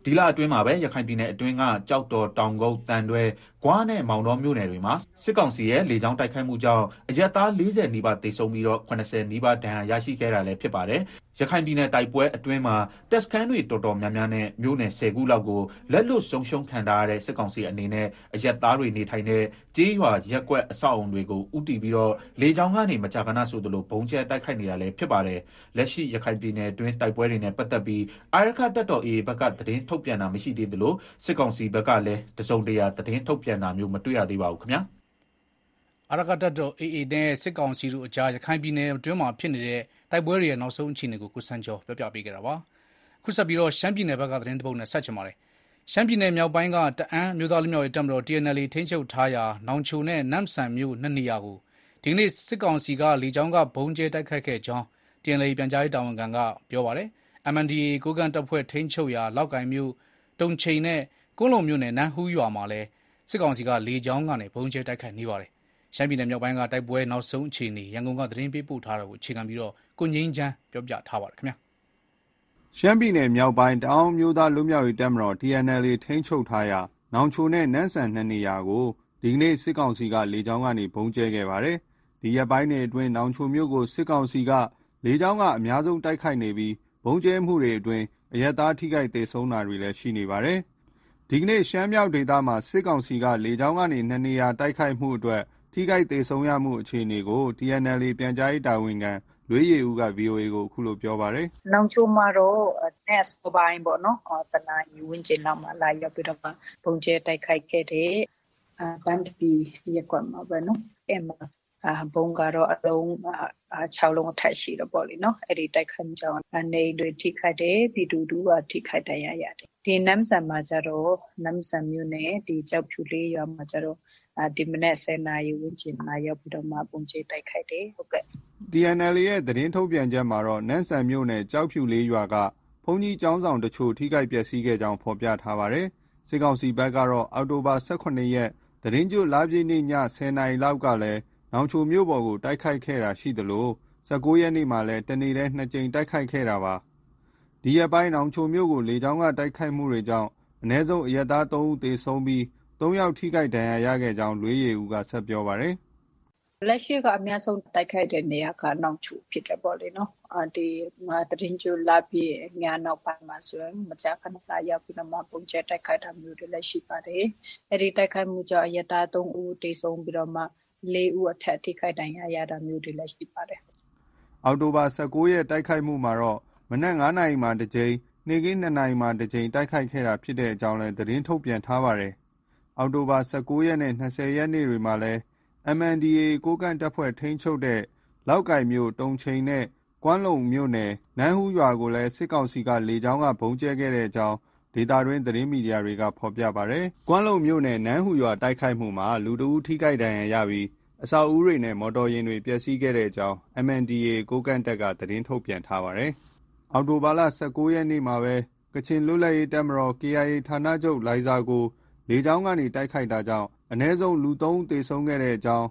ဒီလအတွင်းမှာပဲရခိုင်ပြည်နယ်အတွင်းကကြောက်တော်တောင်ကုန်းတန်တွဲဂွားနဲ့မောင်တော်မြို့နယ်တွေမှာစစ်ကောင်စီရဲ့လေကြောင်းတိုက်ခိုက်မှုကြောင့်အရက်သား၄၀နီးပါးသေဆုံးပြီးတော့၇၀နီးပါးဒဏ်ရာရရှိခဲ့တာလည်းဖြစ်ပါတယ်ရခိုင်ပြည်နယ်တိုက်ပွဲအတွင်းမှာတက်စခန်းတွေတော်တော်များများနဲ့မြို့နယ်၁၀ခုလောက်ကိုလက်လွတ်ဆုံးရှုံးခံထားရတဲ့စစ်ကောင်စီအနေနဲ့အရက်သားတွေနေထိုင်တဲ့ကြေးရွာရက်ကွက်အဆောက်အုံတွေကိုဥတီပြီးတော့လေကြောင်းကနေမကြာခဏဆိုသလိုဘုံကျဲတိုက်ခိုက်နေတာလည်းဖြစ်ပါတယ်လက်ရှိရခိုင်ပြည်နယ်အတွင်းတိုက်ပွဲတွေနဲ့ပတ်သက်ပြီးအာရခတပ်တော် အေအေ ဘက်ကသတင်းထုတ်ပြန်တာမရှိသေးသလိုစစ်ကောင်စီဘက်ကလည်းတစုံတရာသတင်းထုတ်ပြန်တာမျိုးမတွေ့ရသေးပါဘူးခင်ဗျာအာရခတပ်တော် အေအေ နဲ့စစ်ကောင်စီတို့အကြားရခိုင်ပြည်နယ်အတွင်းမှာဖြစ်နေတဲ့တိုက်ပွဲတွေရဲ့နောက်ဆုံးအခြေအနေကိုကိုစံကျော်ပြောပြပေးခဲ့တာပါခုဆက်ပြီးတော့ရှမ်းပြည်နယ်ဘက်ကသတင်းတပုတ်နဲ့ဆက်ချင်ပါတယ်ရှမ်းပြည်နယ်မြောက်ပိုင်းကတအန်းမြို့သားလူမျိုးရေးတပ်မတော် တီ အန် အယ် အေ ထိန်းချုပ်ထားရာနောင်ချိုနဲ့နမ်ဆန်မြို့နှစ်နေရာကိုဒီကနေ့စစ်ကောင်စီကလေကြောင်းကဘုံကျဲတိုက်ခိုက်ခဲ့ကြောင်း တီ အန် အယ် အေ ပြန်ကြားရေးတာဝန်ခံကပြောပါတယ် အမ် အန် ဒီ အေ ကိုကန့်တပ်ဖွဲ့ထိန်းချုပ်ရာလောက်ကိုင်မြို့တုံချိန်နဲ့ကွန်းလုံမြို့နယ်နန်းဟူးရွာမှာလည်းစစ်ကောင်စီကလေကြောင်းကနေဘုံကျဲတိုက်ခိုက်နေပါတယ်ရှမ်းပြည်နယ်မြောက်ပိုင်းကတိုက်ပွဲနောက်ဆုံးအခြေအနေရန်ကုန်ကသတင်းပေးပို့ထားတာကိုအခြေခံပြီးတော့ကိုငိမ့်ချမ်းပြောပြထားပါတယ်ခင်ဗျာရှမ်းပြည်နယ်မြောက်ပိုင်းတအောင်းမျိုးသားလူမျိုးရေးတပ်မတော် တီ အန် အယ် အေ ထိန်းချုပ်ထားရာနောင်ချိုနဲ့နန်းဆန်နှစ်နေရာကိုဒီကနေ့စစ်ကောင်စီကလေကြောင်းကနေဘုံကျဲခဲ့ပါတယ်ဒီရက်ပိုင်းတွေအတွင်းနောင်ချိုမြို့ကိုစစ်ကောင်စီကလေကြောင်းကအများဆုံးတိုက်ခိုက်နေပြီးဘုံကျဲမှုတွေအတွင်းအရက်သားထိခိုက်ဒေဆုံးတာတွေလည်းရှိနေပါတယ်ဒီကနေ့ရှမ်းမြောက်ဒေသမှာစစ်ကောင်စီကလေကြောင်းကနေနှစ်နေရာတိုက်ခိုက်မှုအတွက်ထိခိုက်ဒေဆုံးရမှုအခြေအနေကို တီ အန် အယ် အေ ပြန်ကြားရေးတာဝန်ခံလွေးရည်ဦးက ဗွီအိုအေ ကိုအခုလိုပြောပါတယ်။နောင်ချိုမှာတော့ net စပိုင်းပေါ့နော်။တနာရီဝန်းကျင်လောက်မှာလာရောက်ပြီးတော့ဘုံကျဲတိုက်ခိုက်ခဲ့တဲ့ဘန်တပီရက်ကွက်မှာပဲနော်။အဲ့မှာဘုံကတော့အလုံး၆လုံးအထက်ရှိတော့ပေါ့လေနော်။အဲ့ဒီတိုက်ခိုက်မှုကြောင့်နေတွေထိခိုက်တယ်ပြည်သူတို့ကထိခိုက်တရားရတယ်။ဒီနမ်ဆန်မှာကျတော့နမ်ဆန်မြို့နယ်ဒီကြောက်ဖြူလေးရွာမှာကျတော့ဒီမနေ့ဆယ်နာရီဝန်းကျင်မှာရောက်ပြီးတော့မှပုံကျတိုက်ခိုက်တယ်ဟုတ်ကဲ့တီ အန် အယ် အေ ရဲ့သတင်းထုတ်ပြန်ချက်မှာတော့နန်းဆန်မြို့နယ်ကြောက်ဖြူလေးရွာကဘုံကြီးကျောင်းဆောင်တချို့ထိခိုက်ပျက်စီးခဲ့ကြောင်းဖော်ပြထားပါတယ်စစ်ကောင်စီဘက်ကတော့အောက်တိုဘာ၁၈ရက်သတင်းကျွလပြည့်နေ့ည၁၀နာရီလောက်ကလည်းနောင်ချိုမြို့ပေါ်ကိုတိုက်ခိုက်ခဲ့တာရှိသလို၁၉ရက်နေ့မှာလည်းတနေ့တည်းနှစ်ကြိမ်တိုက်ခိုက်ခဲ့တာပါဒီရက်ပိုင်းနောင်ချိုမြို့ကိုလေကြောင်းကတိုက်ခိုက်မှုတွေကြောင့်အ ਨੇ ဆုံးအရက်သား၃ဦးသေဆုံးပြီး၃ယောက်ထိခိုက်ဒဏ်ရာရခဲ့ကြောင်းလွေးရည်ဦးကဆက်ပြောပါတယ်လက်ရှိကအများဆုံးတိုက်ခိုက်တဲ့နေရာကနောင်ချိုဖြစ်တယ်ပေါ့လေနော်ဒီသတင်းကြိုလာပြီးညနောက်ပိုင်းမှာဆိုရင်မကြာခဏလာရောက်ပြီးတော့မှပုံကျဲတိုက်ခိုက်တာမျိုးတွေလည်းရှိပါတယ်အဲ့ဒီတိုက်ခိုက်မှုကြောင့်အရက်သား၃ဦးသေဆုံးပြီးတော့မှ၄ဦးအထက်ထိခိုက်ဒဏ်ရာရတာမျိုးတွေလည်းရှိပါတယ်အောက်တိုဘာ၁၉ရက်တိုက်ခိုက်မှုမှာတော့မနက်၅နာရီမှာတစ်ကြိမ်နေ့ကင်း၂နာရီမှာတစ်ကြိမ်တိုက်ခိုက်ခဲ့တာဖြစ်တဲ့အကြောင်းလည်းသတင်းထုတ်ပြန်ထားပါတယ်အောက်တိုဘာ၁၉ရက်နဲ့၂၀ရက်နေ့တွေမှာလည်း အမ် အန် ဒီ အေ ကိုကန့်တပ်ဖွဲ့ထိန်းချုပ်တဲ့လောက်ကိုင်မြို့တုံချိန်နဲ့ကွမ်းလုံမြို့နယ်နန်းဟူးရွာကိုလည်းစစ်ကောင်စီကလေကြောင်းကဘုံကျဲခဲ့တဲ့အကြောင်းဒေသတွင်းသတင်းမီဒီယာတွေကဖော်ပြပါတယ်။ကွမ်းလုံမြို့နယ်နန်းဟူးရွာတိုက်ခိုက်မှုမှာလူတဦးထိခိုက်ဒဏ်ရာရပြီးအဆောက်အဦတွေနဲ့မော်တော်ယာဉ်တွေပျက်စီးခဲ့တဲ့အကြောင်း အမ် အန် ဒီ အေ ကိုကန့်တပ်ကသတင်းထုတ်ပြန်ထားပါတယ်။အောက်တိုဘာလ၁၉ရက်နေ့မှာပဲကချင်လွတ်လပ်ရေးတပ်မတော် ကေ အိုင် အေ ဌာနချုပ်လိုင်ဇာကိုလေကြောင်းကနေတိုက်ခိုက်တာကြောင့်အ ਨੇ ဆုံးလူ၃ဦးသေဆုံးခဲ့တဲ့အကြောင်း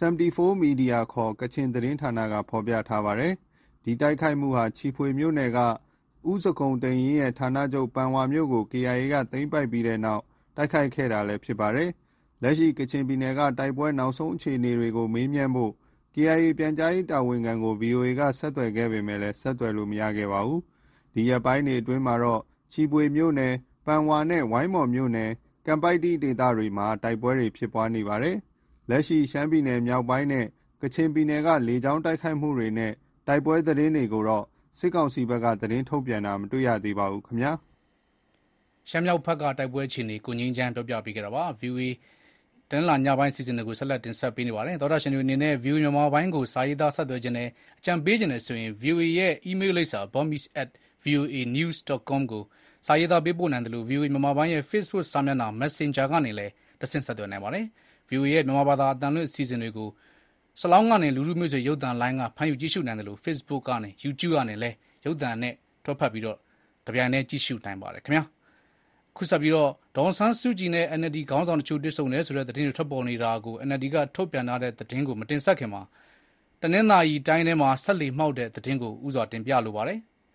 74 Media ခေါ်ကချင်သတင်းဌာနကဖော်ပြထားပါတယ်။ဒီတိုက်ခိုက်မှုဟာချီဖွေမြို့နယ်ကဥစကုံတိန်ရင်ရဲ့ဌာနချုပ်ပန်ဝါမြို့ကို ကေ အိုင် အေ ကသိမ်းပိုက်ပြီးတဲ့နောက်တိုက်ခိုက်ခဲ့တာလည်းဖြစ်ပါတယ်။လက်ရှိကချင်ပြည်နယ်ကတိုက်ပွဲနောက်ဆုံးအခြေအနေတွေကိုမေးမြန်းဖို့ ကေ အိုင် အေ ပြန်ကြားရေးတာဝန်ခံကို ဗီအိုအေ ကဆက်သွယ်ခဲ့ပေမဲ့လည်းဆက်သွယ်လို့မရခဲ့ပါဘူး။ဒီရက်ပိုင်းတွေအတွင်းမှာတော့ချီဖွေမြို့နယ်ပန်ဝါနဲ့ဝိုင်းမော်မြို့နယ်ကံပိုက်တီဒေသတွေမှာတိုက်ပွဲတွေဖြစ်ပွားနေပါတယ်။လက်ရှိရှမ်းပြည်နယ်မြောက်ပိုင်းနဲ့ကချင်ပြည်နယ်ကလေကြောင်းတိုက်ခိုက်မှုတွေနဲ့တိုက်ပွဲသတင်းတွေကိုတော့စစ်ကောင်စီဘက်ကသတင်းထုတ်ပြန်တာမတွေ့ရသေးပါဘူးခင်ဗျာရှမ်းမြောက်ဘက်ကတိုက်ပွဲအခြေအနေကိုငင်းချမ်းပြောပြပေးခဲ့တာပါ ဗီအိုအေ တနင်္လာညပိုင်းစီစဉ်တွေကိုဆက်လက်တင်ဆက်ပေးနေပါတယ်သောတာရှင်တွေအနေနဲ့ ဗီအိုအေ မြန်မာပိုင်းကိုစာရေးသားဆက်သွယ်ခြင်းနဲ့အကြံပေးခြင်းနဲ့ဆိုရင် ဗီအိုအေ ရဲ့ email လိပ်စာ bombis at voanews dot com ကိုစာရေးသားပေးပို့နိုင်တယ်လို့ ဗီအိုအေ မြန်မာပိုင်းရဲ့ Facebook စာမျက်နှာ Messenger ကနေလည်းတဆင့်ဆက်သွယ်နိုင်ပါတယ် ဗီအိုအေ ရဲ့မြန်မာဘာသာအသံလွှင့်အစီအစဉ်တွေကိုစလောင်းကနေလူလူမျိုးဆွေရုပ်သံလိုင်းကဖမ်းယူကြည့်ရှုနိုင်တယ်လို့ Facebook ကနေ YouTube ကနေလည်းရုပ်သံနဲ့ထွက်ဖက်ပြီးတော့တပြိုင်တည်းကြည့်ရှုနိုင်ပါတယ်ခင်ဗျာခုဆက်ပြီးတော့ဒေါန်ဆန်းစုကြည်နဲ့ အန် အယ် ဒီ ခေါင်းဆောင်တို့တွေ့ဆုံတယ်ဆိုတဲ့သတင်းတွေထွက်ပေါ်နေတာကို အန် အယ် ဒီ ကထုတ်ပြန်ထားတဲ့သတင်းကိုမတင်ဆက်ခင်မှာတနင်္သာရီတိုင်းထဲမှာဆက်လီမှောက်တဲ့သတင်းကိုဥစွာတင်ပြလိုပါတယ်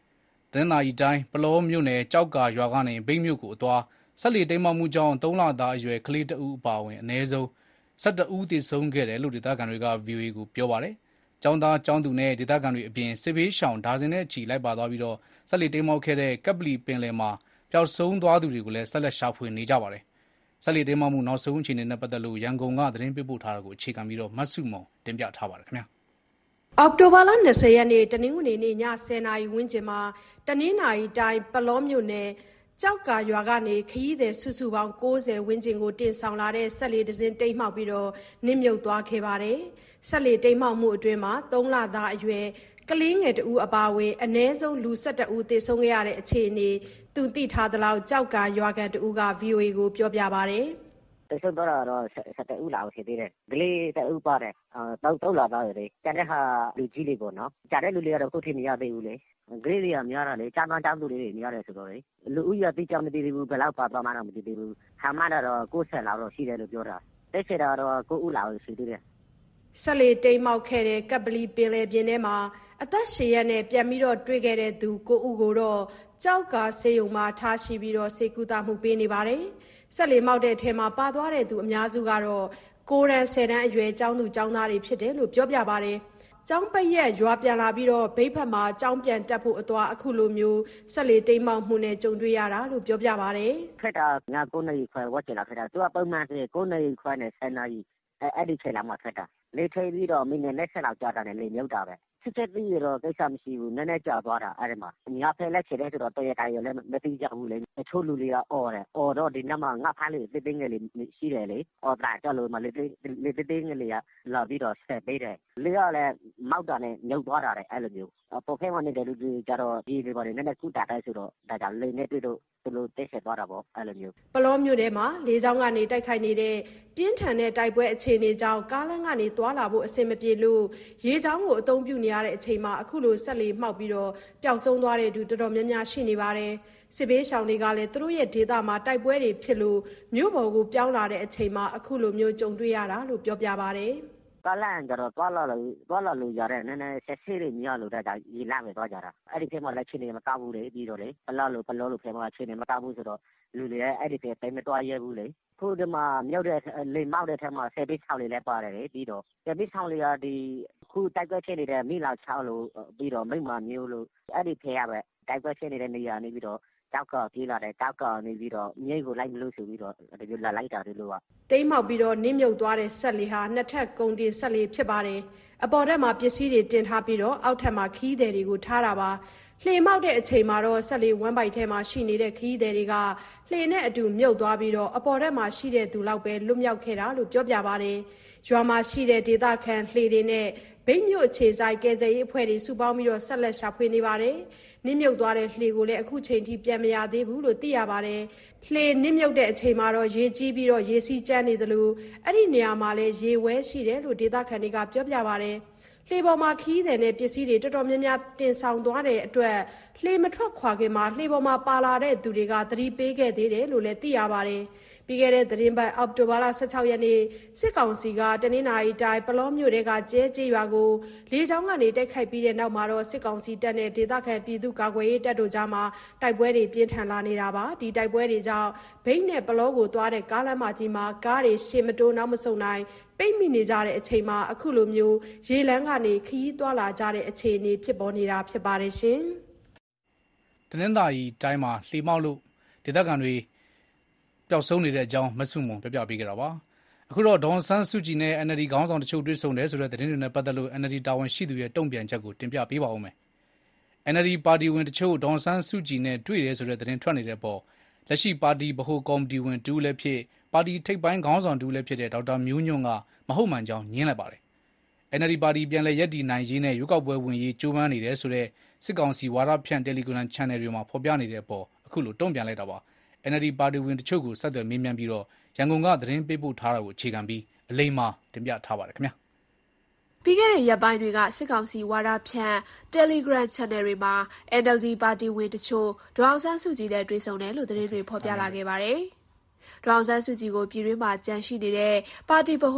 တနင်္သာရီတိုင်းပုလောမြို့နယ်ကျောက်ကာရွာကနေမြိတ်မြို့ကိုအသွားစက်လှေတိမ်းမှောက်မှုကြောင့်သုံးလသားအရွယ်ကလေးတဦးအပါအဝင်အနည်းဆုံး၁၁ဦးသေဆုံးခဲ့တယ်လို့ဒေသခံတွေက ဗွီအိုအေကိုပြောပါတယ်။ကျောင်းသားကျောင်းသူနဲ့ဒေသခံတွေအပြင်စစ်ဘေးရှောင်ဒါဇင်နဲ့ချီလိုက်ပါသွားပြီးတော့စက်လှေတိမ်းမှောက်ခဲ့တဲ့ကပ်ပလီပင်လယ်မှာပျောက်ဆုံးသွားသူတွေကိုလည်းဆက်လက်ရှာဖွေနေကြပါတယ်။စက်လှေတိမ်းမှောက်မှုနောက်ဆုံးအခြေအနေနဲ့ပတ်သက်လို့ရန်ကုန်ကသတင်းပေးပို့ထားတာကိုအခြေခံပြီးတော့မတ်စုမုံတင်ပြထားပါတယ်ခင်ဗျာ။အောက်တိုဘာလ၂၀ရက်နေ့တနင်္ဂနွေနေ့ည၁၀နာရီဝန်းကျင်မှာတနင်္သာရီတိုင်းပုလောမြို့နယ်ကျောက်ကာရွာကနေခရီးသည်စုစုပေါင်း၉၀ဝန်းကျင်ကိုတင်ဆောင်လာတဲ့စက်လှေတစ်စင်းတိမ်းမှောက်ပြီးတော့နစ်မြုပ်သွားခဲ့ပါတယ်။စက်လှေတိမ်းမှောက်မှုအတွင်းမှာသုံးလသားအရွယ်ကလေးငယ်တဦးအပါအဝင်အနည်းဆုံးလူ၁၁ဦးသေဆုံးခဲ့ရတဲ့အခြေအနေသူသိထားသလောက်ကျောက်ကာရွာကန်တဦးက ဗွီအိုအေကိုပြောပြပါတယ်။သေဆုံးသွားတာတော့၁၁ဦးလောက်ရှိသေးတယ်။ကလေးတဦးပါတယ်။တောက်တောက်လာသားတွေကျန်တဲ့ဟာလူကြီးတွေပေါ့နော်။ကျန်တဲ့လူတွေကတော့ခုထိမရသေးဘူးလေ။ကလေးတွေကများတာလေ။ကြားမှန်းကြားသူတွေများတယ်ဆိုတော့လေ။လူဦးရေတိကျမသိသေးဘူးဘယ်လောက်ပါသွားမှတော့မသိသေးဘူး။ခါမှတော့၉၀လောက်တော့ရှိတယ်လို့ပြောတာ။တိတ်ဆက်တာတော့၉ဦးလောက်ရှိသေးတယ်။ဆက်လေတိမ်မောက်ခဲ့တဲ့ကပ်ပလီပင်လယ်ပြင်ထဲမှာအသက်ရှင်ရက်နဲ့ပြန်ပြီးတော့တွေ့ခဲ့တဲ့သူ၉ဦးကိုတော့ကြောက်ကာဆေးရုံမှာထားရှိပြီးတော့စေကူတာမှုပေးနေပါတယ်။ဆက်လေမောက်တဲ့အထဲမှာပါသွားတဲ့သူအများစုကတော့ကိုရန်ဆယ်တန်းအရွယ်ကျောင်းသူကျောင်းသားတွေဖြစ်တယ်လို့ပြောပြပါတယ်။ကျောင်းပိတ်ရက်ရွာပြန်လာပြီးတော့ဘိတ်ဖက်မှာကျောင်းပြန်တက်ဖို့အသွားအခုလိုမျိုးဆက်လေတိမ်မောက်မှုနဲ့ကြုံတွေ့ရတာလို့ပြောပြပါတယ်။ခက်တာည၉နာရီခွဲဝတ်ချလာခက်တာသူကပုံမှန်ဆို၉နာရီခွဲနဲ့၁၀နာရီအဲအဲ့ဒီချိန်လောက်မှခက်တာလေထိပ်ပြီးတော့မိနစ်နဲ့ဆက်လောက်ကြာတာနဲ့လေမြုပ်တာပဲစစ်စစ်ပြီးတော့ကိစ္စမရှိဘူးနည်းနည်းကြာသွားတာအဲ့ဒီမှာညာဖက်လက်ချေတဲ့ဆိုတော့တရတိုင်ရလည်းမသိကြဘူးလေအချို့လူတွေကအော်တယ်အော်တော့ဒီနောက်မှာငါဖားလေးတိတ်တိတ်ငယ်လေးရှိတယ်လေအော်တာကြလို့မလေးတိတ်လေးတိတ်တိတ်ငယ်လေးကလာပြီးတော့ဆက်ပေးတယ်လေကလည်းမောက်တာနဲ့မြုပ်သွားတာလေအဲ့လိုမျိုးပေါ်ခဲမနေတဲ့လူတွေကြတော့ဒီတွေပါတယ်နည်းနည်းကူတာတိုက်ဆိုတော့ဒါကြောင့်လေနဲ့တွေ့တော့သူတို့တိတ်ဆက်သွားတာပေါ့အဲ့လိုမျိုးပလောမျိုးထဲမှာလေကြောင်းကနေတိုက်ခိုက်နေတဲ့ပြင်းထန်တဲ့တိုက်ပွဲအခြေအနေကြောင့်ကားလမ်းကနေသွာလာဖို့အဆင်မပြေလို့ရေချောင်းကိုအသုံးပြုနေရတဲ့အချိန်မှာအခုလိုဆက်လေမှောက်ပြီးတော့ပျောက်ဆုံးသွားတဲ့သူတော်တော်များများရှိနေပါတယ်စစ်ဘေးရှောင်တွေကလည်းသူတို့ရဲ့ဒေသမှာတိုက်ပွဲတွေဖြစ်လို့မြို့ပေါ်ကိုပြောင်းလာတဲ့အချိန်မှာအခုလိုမျိုးကြုံတွေ့ရတာလို့ပြောပြပါတယ်ကားလမ်းကြတော့သွားလာလို့သွားလာလို့ရတဲ့နည်းနည်းဆက်ဆေးတွေများလို့ဒါကြောင့်ရေလာမယ်သွားကြတာအဲ့ဒီထဲမှာလည်းချင်းနေမကောက်ဘူးလေပြီးတော့လေပလောက်လို့ပလောလို့ထဲမှာချင်းနေမကောက်ဘူးဆိုတော့လူတွေအဲ့ဒီထဲတိတ်မသွားရဲဘူးလေခုဒီမှာမြောက်တဲ့လေမောက်တဲ့ထဲမှာဆယ်ပေးချောင်းလေးလည်းပါတယ်လေပြီးတော့ဆယ်ပေးချောင်းလေးကဒီခုတိုက်ပွဲဖြစ်နေတဲ့မိလောက်ချောင်းလို့ပြီးတော့မိမမျိုးလို့အဲ့ဒီထဲရပဲတိုက်ပွဲဖြစ်နေတဲ့နေရာနေပြီးတော့တောက်ကပြေးလာတယ်တောက်ကနေပြီးတော့မြိတ်ကိုလိုက်မလို့ဆိုပြီးတော့ဒီလိုလာလိုက်တာတွေလို့ကတိမ်းမောက်ပြီးတော့နင်းမြုပ်သွားတဲ့ဆက်လေဟာနှစ်ထပ်ကုန်တင်ဆက်လေဖြစ်ပါတယ်အပေါ်ထက်မှာပစ္စည်းတွေတင်ထားပြီးတော့အောက်ထပ်မှာခီးသည်တွေကိုထားတာပါလှေမောက်တဲ့အချိန်မှာတော့ဆက်လေဝမ်းပိုက်ထဲမှာရှိနေတဲ့ခီးသည်တွေကလှေနဲ့အတူမြုပ်သွားပြီးတော့အပေါ်ထက်မှာရှိတဲ့သူလောက်ပဲလွတ်မြောက်ခဲ့တာလို့ပြောပြပါတယ်ရွာမှာရှိတဲ့ဒေသခံလှေတွေနဲ့ဗိတ်မြို့အခြေဆိုင်ကယ်ဆယ်ရေးအဖွဲ့တွေစုပေါင်းပြီးတော့ဆက်လက်ရှာဖွေနေပါတယ်။နစ်မြုပ်သွားတဲ့လှေကိုလည်းအခုချိန်ထိပြန်မရသေးဘူးလို့သိရပါတယ်။လှေနစ်မြုပ်တဲ့အချိန်မှာတော့ရေကြီးပြီးတော့ရေစီးကျန်းနေသလိုအဲ့ဒီနေရာမှာလည်းရေဝဲရှိတယ်လို့ဒေသခံတွေကပြောပြပါတယ်။လှေပေါ်မှာခီးတဲ့နဲ့ပစ္စည်းတွေတော်တော်များများတင်ဆောင်သွားတဲ့အတွက်လှေမထွက်ခွာခင်မှာလှေပေါ်မှာပါလာတဲ့သူတွေကသတိပေးခဲ့သေးတယ်လို့လည်းသိရပါတယ်။ပြီးခဲ့တဲ့သတင်းပတ်အောက်တိုဘာလ၁၆ရက်နေ့စစ်ကောင်စီကတနင်္လာရီတိုင်းပလောမြို့တဲကကျဲကျေးရွာကိုလေကြောင်းကနေတိုက်ခိုက်ပြီးတဲ့နောက်မှာတော့စစ်ကောင်စီတပ်နဲ့ဒေသခံပြည်သူ့ကာကွယ်ရေးတပ်တို့ကြားမှာတိုက်ပွဲတွေပြင်းထန်လာနေတာပါဒီတိုက်ပွဲတွေကြောင့်ဘိတ်နဲ့ပလောကိုသွားတဲ့ကားလမ်းမကြီးမှာကားတွေရှေ့မတိုးနောက်မဆုတ်နိုင်ပိတ်မိနေကြတဲ့အချိန်မှာအခုလိုမျိုးရေလမ်းကနေခရီးသွားလာကြတဲ့အခြေအနေဖြစ်ပေါ်နေတာဖြစ်ပါတယ်ရှင်တနင်္သာရီတိုင်းမှာလှေမောက်လို့ဒေသခံတွေပျောက်ဆုံးနေတဲ့အကြောင်းမဆုမွန်ပြပြပေးကြတာပါအခုတော့ဒေါန်ဆန်းစုကြည်နဲ့ အန် အယ် ဒီ ခေါင်းဆောင်တချို့တွေ့ဆုံတယ်ဆိုတဲ့သတင်းတွေနဲ့ပတ်သက်လို့ အန် အယ် ဒီ တာဝန်ရှိသူရဲ့တုံ့ပြန်ချက်ကိုတင်ပြပေးပါဦးမယ် အန် အယ် ဒီ ပါတီဝင်တချို့ဒေါန်ဆန်းစုကြည်နဲ့တွေ့တယ်ဆိုတဲ့သတင်းထွက်နေတဲ့ပေါ်လက်ရှိပါတီဗဟိုကော်မတီဝင်တူလည်းဖြစ်ပါတီထိပ်ပိုင်းခေါင်းဆောင်တူလည်းဖြစ်တဲ့ဒေါက်တာမျိုးညွန့်ကမဟုတ်မှန်ကြောင်းညင်းလိုက်ပါတယ် အန် အယ် ဒီ ပါတီပြန်လည်ရပ်တည်နိုင်ရေးနဲ့ရွေးကောက်ပွဲဝင်ရေးကြိုးပမ်းနေတယ်ဆိုတဲ့စစ်ကောင်စီဝါဒဖြန့်တယ်လီဂရမ် channel တွေမှာဖော်ပြနေတဲ့အပေါ်အခုလိုတုံ့ပြန်လိုက်တာပါအန် အယ် ဒီ ပါတီဝင်တချို့ကိုဆက်သွယ်မေးမြန်းပြီးတော့ရန်ကုန်ကသတင်းပေးပို့ထားတာကိုအခြေခံပြီးအလိမ္မာတင်ပြထားပါတယ်ခင်ဗျာပြီးခဲ့တဲ့ရက်ပိုင်းတွေကစစ်ကောင်စီဝါဒဖြန့် Telegram Channel တွေမှာ အန် အယ် ဒီ ပါတီဝင်တချို့ဒေါအောင်ဆန်းစုကြည်နဲ့တွေ့ဆုံတယ်လို့သတင်းတွေဖော်ပြလာခဲ့ပါတယ်။ဒေါအောင်ဆန်းစုကြည်ကိုပြည်တွင်းမှာကြန့်ရှိနေတဲ့ပါတီဗဟို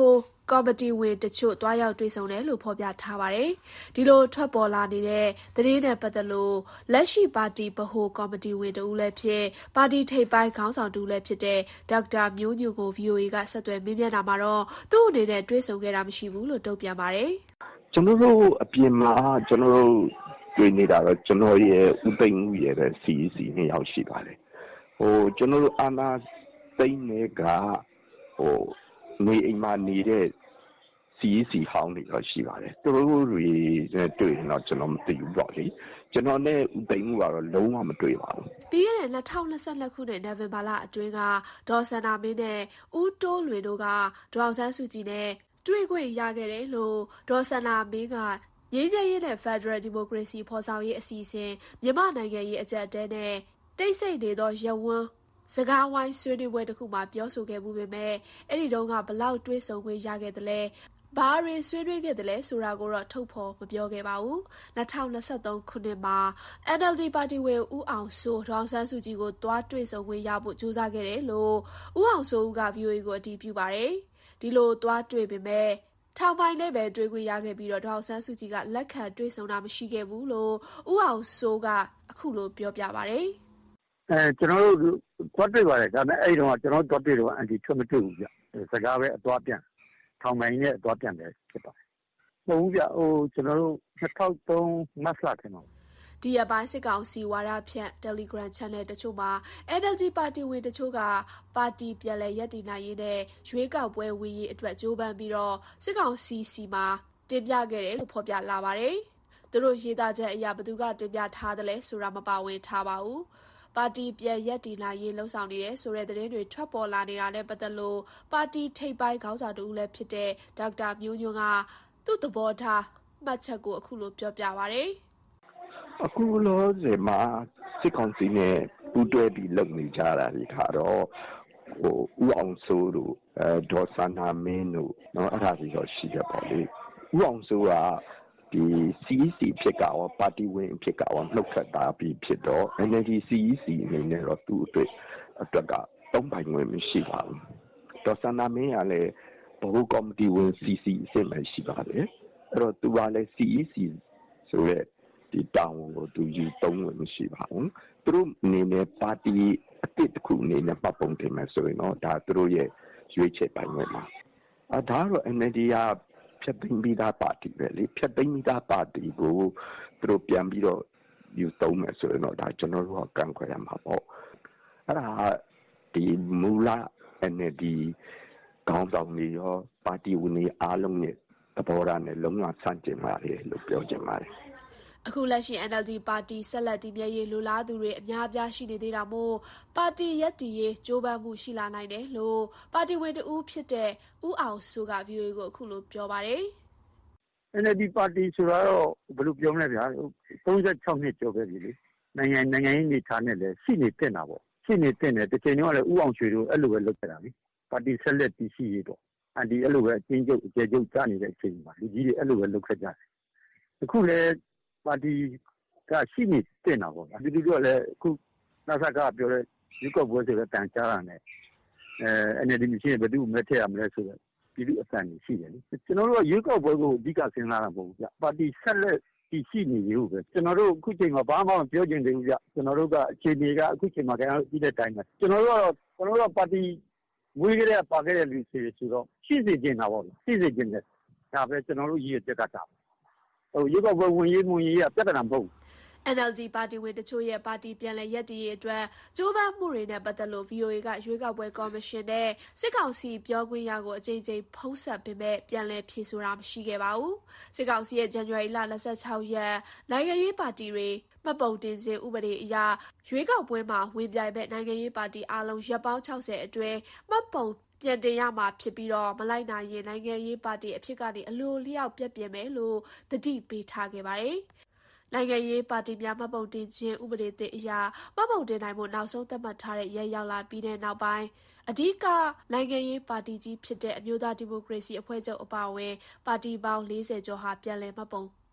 ကော်မတီဝင်တချို့တွားရောက်တွေ့ဆုံတယ်လို့ဖော်ပြထားပါတယ်။ဒီလိုထွက်ပေါ်လာနေတဲ့သတင်းနဲ့ပတ်သက်လို့လက်ရှိပါတီဗဟိုကော်မတီဝင်တဦးလည်းဖြစ်ပါတီထိပ်ပိုင်းခေါင်းဆောင်တူလည်းဖြစ်တဲ့ဒေါက်တာမျိုးညိုကို ဗီအိုအေ ကဆက်သွယ်မေးမြန်းတာမှာတော့သူ့အနေနဲ့တွေ့ဆုံခဲ့တာမရှိဘူးလို့တုံ့ပြန်ပါတယ်။ကျွန်တော်တို့အပြင်မှာကျွန်တော်တို့တွေ့နေတာတော့ကျွန်တော်ရဲ့ဥသိမ်းမှုရဲ့စီ စီနှစ်ယောက်ရှိပါတယ်။ဟိုကျွန်တော်တို့အာနာသိမ်းတွေကဟိုနေအိမ်မှာနေတဲ့စီစီဟောင်းတွေတော့ရှိပါတယ်။သူတို့တွေတွေ့ရင်တော့ကျွန်တော်မသိဘူးပေါ့လေ။ကျွန်တော်နဲ့ဥသိမ်းမှုကတော့လုံးဝမတွေ့ပါဘူး။ပြီးခဲ့တဲ့၂၀၂၂ခုနှစ်နိုဝင်ဘာလအတွင်းကဒေါ်စန္ဒာမင်းနဲ့ဦးတိုးလွင်တို့ကဒေါ်အောင်ဆန်းစုကြည်နဲ့တွေ့ခွင့်ရခဲ့တယ်လို့ဒေါ်စန္ဒာမင်းကငြိမ်းချမ်းရေးနဲ့ Federal Democracy ဖော်ဆောင်ရေးအစီအစဉ်မြန်မာနိုင်ငံရေးအကြပ်တဲနဲ့တိတ်ဆိတ်နေသောရပ်ဝန်းစကားဝိုင်းဆွေးနွေးပွဲတစ်ခုမှာပြောဆိုခဲ့မှုပေမဲ့အဲ့ဒီတုန်းကဘလောက်တွေးဆုံခွင့်ရခဲ့တယ်လဲဘာတွေဆွေးနွေးခဲ့တယ်လဲဆိုတာကိုတော့ထုတ်ဖော်မပြောခဲ့ပါဘူး။၂၀၂၃ခုနှစ်မှာ အန် အယ်လ် ဒီ ပါတီဝင်ဦးအောင်စိုးဒေါ်အောင်ဆန်းစုကြည်ကိုတွားတွေ့ဆုံခွင့်ရဖို့ကြိုးစားခဲ့တယ်လို့ဦးအောင်စိုးဦးက ဗီအိုအေ ကိုအတည်ပြုပါတယ်။ဒီလိုတွားတွေ့ပေမဲ့ထောင်ပိုင်းလည်းပဲတွေ့ခွင့်ရခဲ့ပြီးတော့ဒေါ်အောင်ဆန်းစုကြည်ကလက်ခံတွေ့ဆုံတာမရှိခဲ့ဘူးလို့ဦးအောင်စိုးကအခုလိုပြောပြပါတယ်။အဲကျွန်တော်တို့တွားတွေ့ပါတယ်ဒါပေမဲ့အဲ့ဒီတော့ကျွန်တော်တို့တွားတွေ့တော့အန်တီထွက်မတွေ့ဘူးဗျ။စကားပဲအသွားပြန်ထောင်ပိုင်းနဲ့အသွားပြန်တယ်ဖြစ်ပါတယ်။ဟုတ်ဘူးဗျဟိုကျွန်တော်တို့၂၀၀၃မတ်လထဲမှာဒီအပိုင်းစစ်ကောင်စီဝါဒဖြန့် Telegram Channel တချို့မှာ အန် အယ်လ် ဒီ ပါတီဝင်တချို့ကပါတီပြန်လည်ရပ်တည်နိုင်ရေးနဲ့ရွေးကောက်ပွဲဝင်ရေးအတွက်ကြိုးပမ်းပြီးတော့စစ်ကောင်စီစီမှာတင်ပြခဲ့တယ်လို့ဖော်ပြလာပါတယ်။သူတို့ရေးသားချက်အရဘသူကတင်ပြထားတယ်လဲဆိုတာမပါဝင်ထားပါဘူး။ပါတီပြန်ရပ်တည်နိုင်ရေးလှုံ့ဆော်နေတယ်ဆိုတဲ့သတင်းတွေထွက်ပေါ်လာနေတာနဲ့ပတ်သက်လို့ပါတီထိပ်ပိုင်းခေါင်းဆောင်တူလည်းဖြစ်တဲ့ဒေါက်တာမျိုးညွန့်ကသူ့သဘောထားမှတ်ချက်ကိုအခုလိုပြောပြပါတယ်။အခုလောဆယ်မှာစစ်ကောင်စီနဲ့ပူးတွဲပြီးလုပ်နေကြတာဒီခါတော့ဟိုဦးအောင်စိုးတို့အဲဒေါ်စန္ဒာမင်းတို့နော်အဲ့ဒါတွေတော့ရှိတယ်ပေါ့လေဦးအောင်စိုးကဒီ စီ အီ စီ ဖြစ်ကရောပါတီဝင်ဖြစ်ကရောနှုတ်ဆက်တာပြီးဖြစ်တော့ အန် အယ်လ် ဒီ စီ အီ စီ အနေနဲ့တော့သူ့အတွက်အတွက်ကသုံးပိုင်ဝင်မရှိပါဘူးဒေါ်စန္ဒာမင်းကလည်းဘဟုကော်မတီဝင် စီ စီ အဆင့်ပဲရှိပါတယ်အဲ့တော့သူကလည်း စီ အီ စီ ဆိုရဲဒီတောင်းကိုသူယူသုံးဝင်မရှိပါဘူးသူတို့အနေနဲ့ပါတီအတစ်တစ်ခုအနေနဲ့ပတ်ပုံတင်မယ်ဆိုရင်တော့ဒါသူတို့ရဲ့ရွေးချယ်ပိုင်ဝင်ပါအဲဒါတော့ အန် အယ်လ် ဒီ ကဖြတ်သိမ်းပြီးသားပါတီပဲလေဖြတ်သိမ်းပြီးသားပါတီကိုသူတို့ပြန်ပြီးတော့ယူသုံးမယ်ဆိုရင်တော့ဒါကျွန်တော်တို့ကကန့်ကွက်ရမှာပေါ့အဲ့ဒါဒီမူလ အန် အယ်လ် ဒီကောင်းဆောင်တွေရောပါတီဝင်တွေအားလုံးရဲ့သဘောထားနဲ့လုံးဝဆန့်ကျင်ပါတယ်လို့ပြောချင်ပါတယ်အခုလက်ရှိ အန် အယ်လ် ဒီ ပါတီဆက်လက်တည်မြဲရေးလိုလားသူတွေအများအပြားရှိနေသေးတာမို့ပါတီရပ်တည်ရေးကြိုးပမ်းမှုရှိလာနိုင်တယ်လို့ပါတီဝင်တဦးဖြစ်တဲ့ဦးအောင်စိုးက ဗီအိုအေ ကိုအခုလိုပြောပါတယ်။ အန် အယ်လ် ဒီ ပါတီဆိုတာတော့ဘယ်လိုပြောမလဲဗျာသုံး၆နှစ်ကျော်ခဲ့ပြီလေနိုင်ငံနိုင်ငံရေးနေထားနဲ့လည်းရှိနေတင်တာပေါ့ရှိနေတင်တယ်တစ်ချိန်တော့လည်းဦးအောင်ရွှေတို့အဲ့လိုပဲလုပ်ကြတာလေပါတီဆက်လက်တည်ရှိရေးပေါ့အန်ဒီအဲ့လိုပဲအချင်းချုပ်အကျယ်ချုပ်ကြားနေတဲ့အချိန်မှာလူကြီးတွေအဲ့လိုပဲလုပ်ခဲ့ကြတယ်အခုလည်းပါတီကရှိနေတင်တာပေါ့ဒီလိုတော့လည်းအခုနာဆာကပြောတဲ့ရွေးကောက်ပွဲဆိုတဲ့တန်ကြားတာနဲ့အဲ အန် အယ်လ် ဒီ မရှိဘယ်သူ့မဲထည့်ရမလဲဆိုတော့ဒီလိုအတန်ကြီးရှိတယ်လေကျွန်တော်တို့ကရွေးကောက်ပွဲကိုအဓိကစဉ်းစားတာမဟုတ်ဘူးဗျပါတီဆက်လက်တည်ရှိနေရုံပဲကျွန်တော်တို့အခုချိန်မှာဘာမှမပြောချင်သေးဘူးဗျကျွန်တော်တို့ကအခြေအနေကအခုချိန်မှာကျွန်တော်တို့ပြီးတဲ့တိုင်းမှာကျွန်တော်တို့ကတော့ကျွန်တော်တို့ကပါတီဝေးကြတဲ့ပါခဲ့တဲ့လူတွေဆိုတော့ရှိစေချင်တာပေါ့ရှိစေချင်တယ်ဒါပဲကျွန်တော်တို့ရည်ရချက်ကတာဟိုရွေးကောက်ပွဲဝင်ရေးဝင်ရေးကပြဿနာမဟုတ်ဘူးအန် အယ်လ် ဒီ ပါတီဝင်တချို့ရဲ့ပါတီပြန်လည်ရပ်တည်ရေးအတွက်ကြိုးပမ်းမှုတွေနဲ့ပတ်သက်လို့ ဗီအိုအေ ကရွေးကောက်ပွဲကော်မရှင်နဲ့စစ်ကောင်စီပြောခွင့်ရကိုအကြိမ်ကြိမ်ဖုံးဆက်ပေမဲ့ပြန်လည်ဖြေဆိုတာမရှိခဲ့ပါဘူး။စစ်ကောင်စီရဲ့ဇန်နဝါရီလ၂၆ရက်နိုင်ငံရေးပါတီတွေမှတ်ပုံတင်ခြင်းဥပဒေအရရွေးကောက်ပွဲမှာဝင်ပြိုင်မဲ့နိုင်ငံရေးပါတီအလုံးရပ်ပေါင်း၆၀အတွင်းမှတ်ပုံပြန်တင်ရမှာဖြစ်ပြီးတော့မလိုက်နိုင်ရင်နိုင်ငံရေးပါတီအဖြစ်ကနေအလိုလျောက်ပြက်ပြင်းမယ်လို့တတိပေးထားခဲ့ပါတယ်။နိုင်ငံရေးပါတီများမှတ်ပုံတင်ခြင်းဥပဒေသစ်အရမှတ်ပုံတင်နိုင်မှုနောက်ဆုံးသတ်မှတ်ထားတဲ့ရက်ရောက်လာပြီးတဲ့နောက်ပိုင်းအဓိကနိုင်ငံရေးပါတီကြီးဖြစ်တဲ့အမျိုးသားဒီမိုကရေစီအဖွဲ့ချုပ်အပါအဝင်ပါတီပေါင်း၄၀ကျော်ဟာပြန်လည်မှတ်ပုံ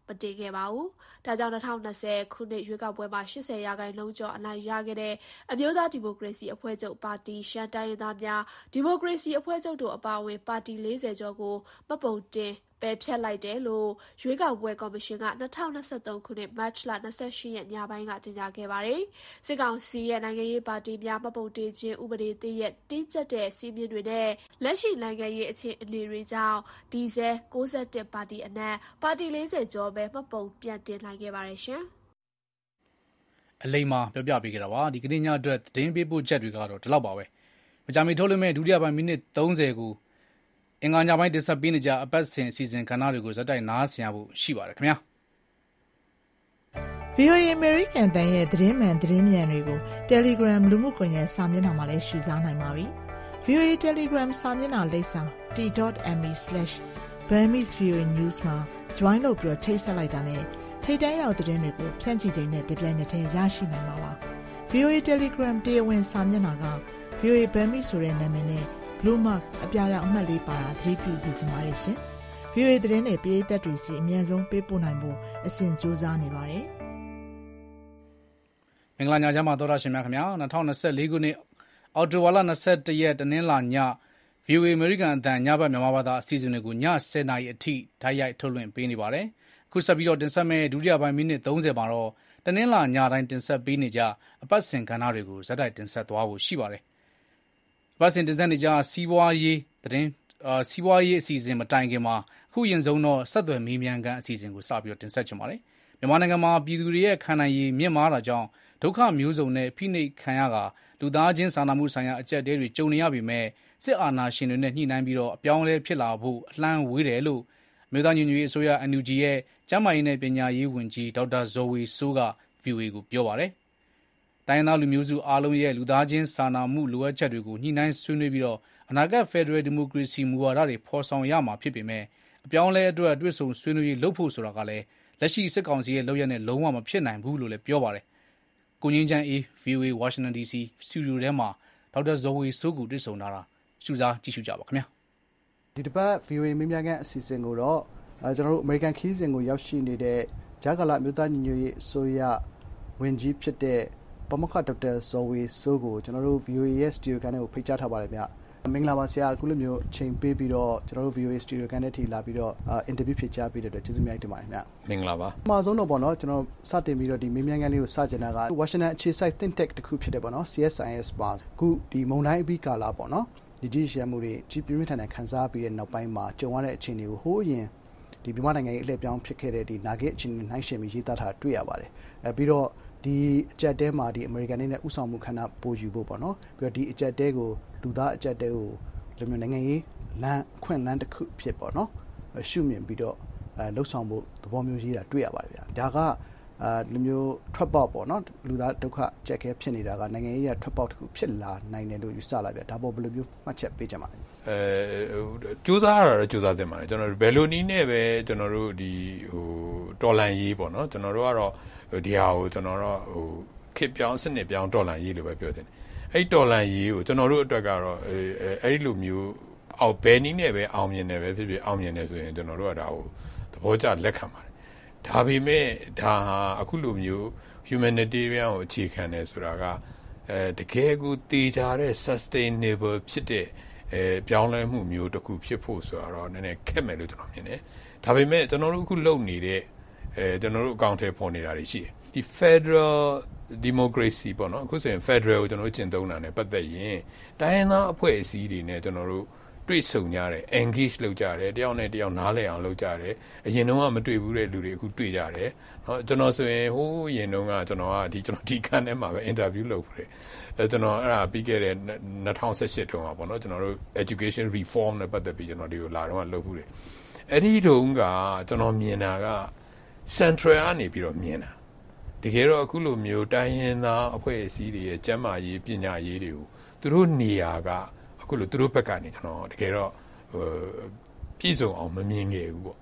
မတင်ခဲ့ပါဘူး။ဒါကြောင့်၂၀၂၀ခုနှစ်ရွေးကောက်ပွဲမှာ၈၀ရာခိုင်နှုန်းကျော်အနိုင်ရခဲ့တဲ့အမျိုးသားဒီမိုကရေစီအဖွဲ့ချုပ်ပါတီရှမ်းတိုင်းရင်းသားများဒီမိုကရေစီအဖွဲ့ချုပ်တို့အပါအဝင်ပါတီ၄၀ကျော်ကိုမှတ်ပုံတင်ပယ်ဖျက်လိုက်တယ်လို့ရွေးကောက်ပွဲကော်မရှင်က၂၀၂၃ခုနှစ်မတ်လ၂၈ရက်ညပိုင်းကကြေညာခဲ့ပါတယ်။စစ်ကောင်စီရဲ့နိုင်ငံရေးပါတီများမှတ်ပုံတင်ခြင်းဥပဒေသစ်ရဲ့တင်းကျပ်တဲ့စည်းမျဉ်းတွေနဲ့လက်ရှိနိုင်ငံရေးအခြေအနေတွေကြောင့်ဒီဇယ်၉၁ပါတီအနက်ပါတီ၄၀ကျော်ပဲမှတ်ပုံပြန်တင်နိုင်ခဲ့ပါတယ်ရှင်။အလိမ္မာပြောပြပေးကြတာပါဒီကနေ့ညအတွက်သတင်းပေးပို့ချက်တွေကတော့ဒီလောက်ပါပဲ။မကြာမီထုတ်လွှင့်မဲ့ဒုတိယပိုင်းမိနစ်၃၀ကိုအင်္ဂါညပိုင်းတင်ဆက်ပေးနေကြအပတ်စဉ်အစီအစဉ်ကဏ္ဍတွေကိုဇက်တိုက်နားဆင်ရဖို့ရှိပါတယ်ခင်ဗျာဗွီအိုအေ American တန်ရဲ့သတင်းမှန်သတင်းမြန်တွေကို Telegram လူမှုကွန်ရက်စာမျက်နှာမှာလည်းရှုစားနိုင်ပါပြီ။ ဗွီအိုအေ Telegram စာမျက်နှာလိပ်စာ t dot m e slash burmese voa news မှာ join လုပ်ပြီးချိတ်ဆက်လိုက်တာနဲ့ထိပ်တန်းရောက်သတင်းတွေကိုဖြန့်ချိချိန်နဲ့တပြိုင်နက်တည်းရရှိနိုင်ပါပါ။ ဗွီအိုအေ Telegram တရားဝင်စာမျက်နှာက ဗွီအိုအေ Burmese ဆိုတဲ့နာမည်နဲ့Blue Mark အပြာရောင်အမှတ်လေးပါတာသတိပြုစီကြပါရရှင်။ ဗွီအိုအေသတင်းတွေပရိသတ်တွေစီအမြန်ဆုံးပေးပို့နိုင်ဖို့အစဉ်ကြိုးစားနေပါတယ်။မင်္ဂလာညချမ်းပါသောတာရှင်များခင်ဗျာ၂၀၂၄ခုနှစ်အောက်တိုဘာလ၂၁ရက်တနင်္လာည ဗွီအိုအေ American အသံညဘက်မြန်မာဘာသာအစီအစဉ်တွေကိုည၁၀နာရီအထိဓာတ်ရိုက်ထုတ်လွှင့်ပေးနေပါတယ်။အခုဆက်ပြီးတော့တင်ဆက်မယ့်ဒုတိယပိုင်းမိနစ်၃၀မှာတော့တနင်္လာညတိုင်းတင်ဆက်ပေးနေကြအပတ်စဉ်ကဏ္ဍတွေကိုဇက်တိုက်တင်ဆက်သွားဖို့ရှိပါတယ်။အပတ်စဉ်တင်ဆက်နေကြစီးပွားရေးသတင်းအာစီးပွားရေးအစီအစဉ်မတိုင်ခင်မှာအခုရင်ဆုံးတော့ဆက်သွယ်မေးမြန်းခန်းအစီအစဉ်ကိုစပြီးတော့တင်ဆက်ချင်ပါတယ်။မြန်မာနိုင်ငံမှာပြည်သူတွေရဲ့ခံနိုင်ရည်မြင့်မားတာကြောင့်ဒုက္ခမျိုးစုံနဲ့ဖိနှိပ်ခံရကလူသားချင်းစာနာမှုဆိုင်ရာအကျပ်အတည်းတွေကြုံနေရပေမဲ့စစ်အာဏာရှင်တွေနဲ့ညှိနှိုင်းပြီးတော့အပြောင်းအလဲဖြစ်လာဖို့အလှမ်းဝေးတယ်လို့အမျိုးသားညီညွတ်ရေးအစိုးရ N U G ရဲ့ကျန်းမာရေးနဲ့ပညာရေးဝန်ကြီးဒေါက်တာဇော်ဝေစိုးက ဗွီအိုအေကိုပြောပါတယ်။တိုင်းရင်းသားလူမျိုးစုအားလုံးရဲ့လူသားချင်းစာနာမှုလိုအပ်ချက်တွေကိုညှိနှိုင်းဆွေးနွေးပြီးတော့အနာဂတ်ဖက်ဒရယ်ဒီမိုကရေစီမူဝါဒတွေဖော်ဆောင်ရမှာဖြစ်ပေမဲ့အပြောင်းအလဲအတွက်တွေ့ဆုံဆွေးနွေးရေးလုပ်ဖို့ဆိုတာကလည်းလက်ရှိစစ်ကောင်စီရဲ့လုပ်ရက်နဲ့လုံးဝမဖြစ်နိုင်ဘူးလို့လည်းပြောပါတယ်။ကိုငင်းချမ်းအေး ဗွီအိုအေ Washington ဒီ စီ စတူဒီယိုထဲမှာဒေါက်တာဇော်ဝေစိုးကိုတွေ့ဆုံတာရှုစားကြည့်ရှုကြပါခင်ဗျာ။ဒီတစ်ပတ် ဗွီအိုအေ မေးမြန်းခန်းအစီအစဉ်ကိုတော့အဲကျွန်တော်တို့ American ခီးစဉ်ကိုရောက်ရှိနေတဲ့ဂျာကာလာမြို့သားညီညွတ်ရေးအစိုးရဝန်ကြီးဖြစ်တဲ့ပမခဒေါက်တာဇော်ဝေစိုးကိုကျွန်တော်တို့ ဗွီအိုအေ ရဲ့ စတူဒီယိုကနေကိုဖိတ်ကြားထားပါတယ်ဗျ။မင်္ဂလာပါဆရာအခုလိုမျိုးချိန်ပေးပြီးတော့ကျွန်တော်တို့ ဗွီအိုအေ စတူဒီယိုကနေထိလာပြီးတော့အင်တာဗျူးဖြေကြားပေးတဲ့အတွက်ကျေးဇူးများတင်ပါတယ်ခင်ဗျ။မင်္ဂလာပါ။အမှားဆုံးတော့ပေါ့နော်ကျွန်တော်စတင်ပြီးတော့ဒီမေးမြန်းခန်းလေးကိုစကြင်တာက Washington အခြေစိုက် think tank တစ်ခုဖြစ်တယ်ပေါ့နော် C S I S ပါအခုဒီမုံတိုင်းအပြီးကာလပေါ့နော်ဒီကြီးရှမ်းမှုတွေကြီးပြင်းပြင်းထန်ထန်ခန်းစားပြီးတဲ့နောက်ပိုင်းမှာကြုံရတဲ့အခြေအနေကိုဟိုးအရင်ဒီမြန်မာနိုင်ငံရဲ့အလှည့်ပြောင်းဖြစ်ခဲ့တဲ့ဒီနာဂစ်အခြေအနေနှိုင်းယှဉ်ပြီးရေးသားထားတွေ့ရပါတယ်အဲပြီးတော့ဒီအကြက်တဲမှာဒီအမေရိကန်နဲ့ဥဆောင်မှုခန္ဓာပို့ယူဖို့ပေါ့နော်ပြီးတော့ဒီအကြက်တဲကိုလူသားအကြက်တဲကိုလူမျိုးနိုင်ငံရေးလမ်းအခွင့်လမ်းတစ်ခုဖြစ်ပေါ့နော်ရှုမြင်ပြီးတော့အဲလှုပ်ဆောင်ဖို့သဘောမျိုးရေးတာတွေ့ရပါတယ်ဗျာဒါကအာလူမျိုးထွက်ပေါက်ပေါ့နော်လူသားဒုက္ခကြက်ခဲဖြစ်နေတာကနိုင်ငံရေးရထွက်ပေါက်တစ်ခုဖြစ်လာနိုင်တယ်လို့ယူဆလာဗျာဒါပေါ်ဘယ်လိုမျိုးမှတ်ချက်ပေးကြမှာလဲအဲကြိုးစားရတော့ကြိုးစားသင့်ပါတယ်ကျွန်တော်တို့ဘယ်လိုနည်းနဲ့ပဲကျွန်တော်တို့ဒီဟိုတော်လန်ရေးပေါ့နော်ကျွန်တော်တို့ကတော့ဒီဟာကိုကျွန်တော်တို့ဟိုခစ်ပြောင်းစနစ်ပြောင်းတော်လန်ရေးလို့ပဲပြောတယ်အဲ့တော်လန်ရေးကိုကျွန်တော်တို့အတွက်ကတော့အဲ့ဒီလိုမျိုးအောက်ဘယ်နည်းနဲ့ပဲအောင်မြင်တယ်ပဲဖြစ်ဖြစ်အောင်မြင်တယ်ဆိုရင်ကျွန်တော်တို့ကဒါကိုသဘောကျလက်ခံပါတယ်ဒါပေမဲ့ဒါဟာအခုလိုမျိုး humanitarian ကိုအခြေခံတယ်ဆိုတာကအဲတကယ်ကိုတည်ကြတဲ့ sustainable ဖြစ်တဲ့အဲပြောင်းလဲမှုမျိုးတစ်ခုဖြစ်ဖို့ဆိုတော့နည်းနည်းခက်မယ်လို့ကျွန်တော်မြင်တယ်ဒါပေမဲ့ကျွန်တော်တို့အခုလုပ်နေတဲ့အဲကျွန်တော်တို့အကောင့်ထဲပေါ်နေတာတွေရှိတယ်ဒီ Federal Democracy ပေါ့နော်အခုဆိုရင် Federal ကိုကျွန်တော်တို့ကျင့်သုံးတာနဲ့ပတ်သက်ရင်တိုင်းရင်းသားအဖွဲ့အစည်းတွေနဲ့ကျွန်တော်တို့တွေ့ဆုံကြတယ် engage လုပ်ကြတယ်တယောက်နဲ့တယောက်နားလည်အောင်လုပ်ကြတယ်အရင်တုန်းကမတွေ့ဘူးတဲ့လူတွေအခုတွေ့ကြတယ်เนาะကျွန်တော်ဆိုရင်ဟိုးအရင်တုန်းကကျွန်တော်ကဒီကျွန်တော်ဒီခန်းထဲမှာပဲ interview လုပ်ခဲ့တယ်အဲကျွန်တော်အဲ့ဒါပြီးခဲ့တဲ့၂၀၁၈တုန်းကပေါ့နော်ကျွန်တော်တို့ education reform နဲ့ပတ်သက်ပြီးကျွန်တော်ဒီကိုလာတော့လုပ်ဘူးတယ်အဲ့ဒီတုန်းကကျွန်တော်မြင်တာက central ကနေပြီးတော့မြင်တာတကယ်တော့အခုလိုမျိုးတိုင်းရင်းသားအဖွဲ့အစည်းတွေရဲ့ကျန်းမာရေးပညာရေးတွေကိုသူတို့နေရာကအခုလိုသူတို့ဘက်ကနေကျွန်တော်တကယ်တော့ဟိုပြည်စုံအောင်မမြင်ခဲ့ဘူးပေါ့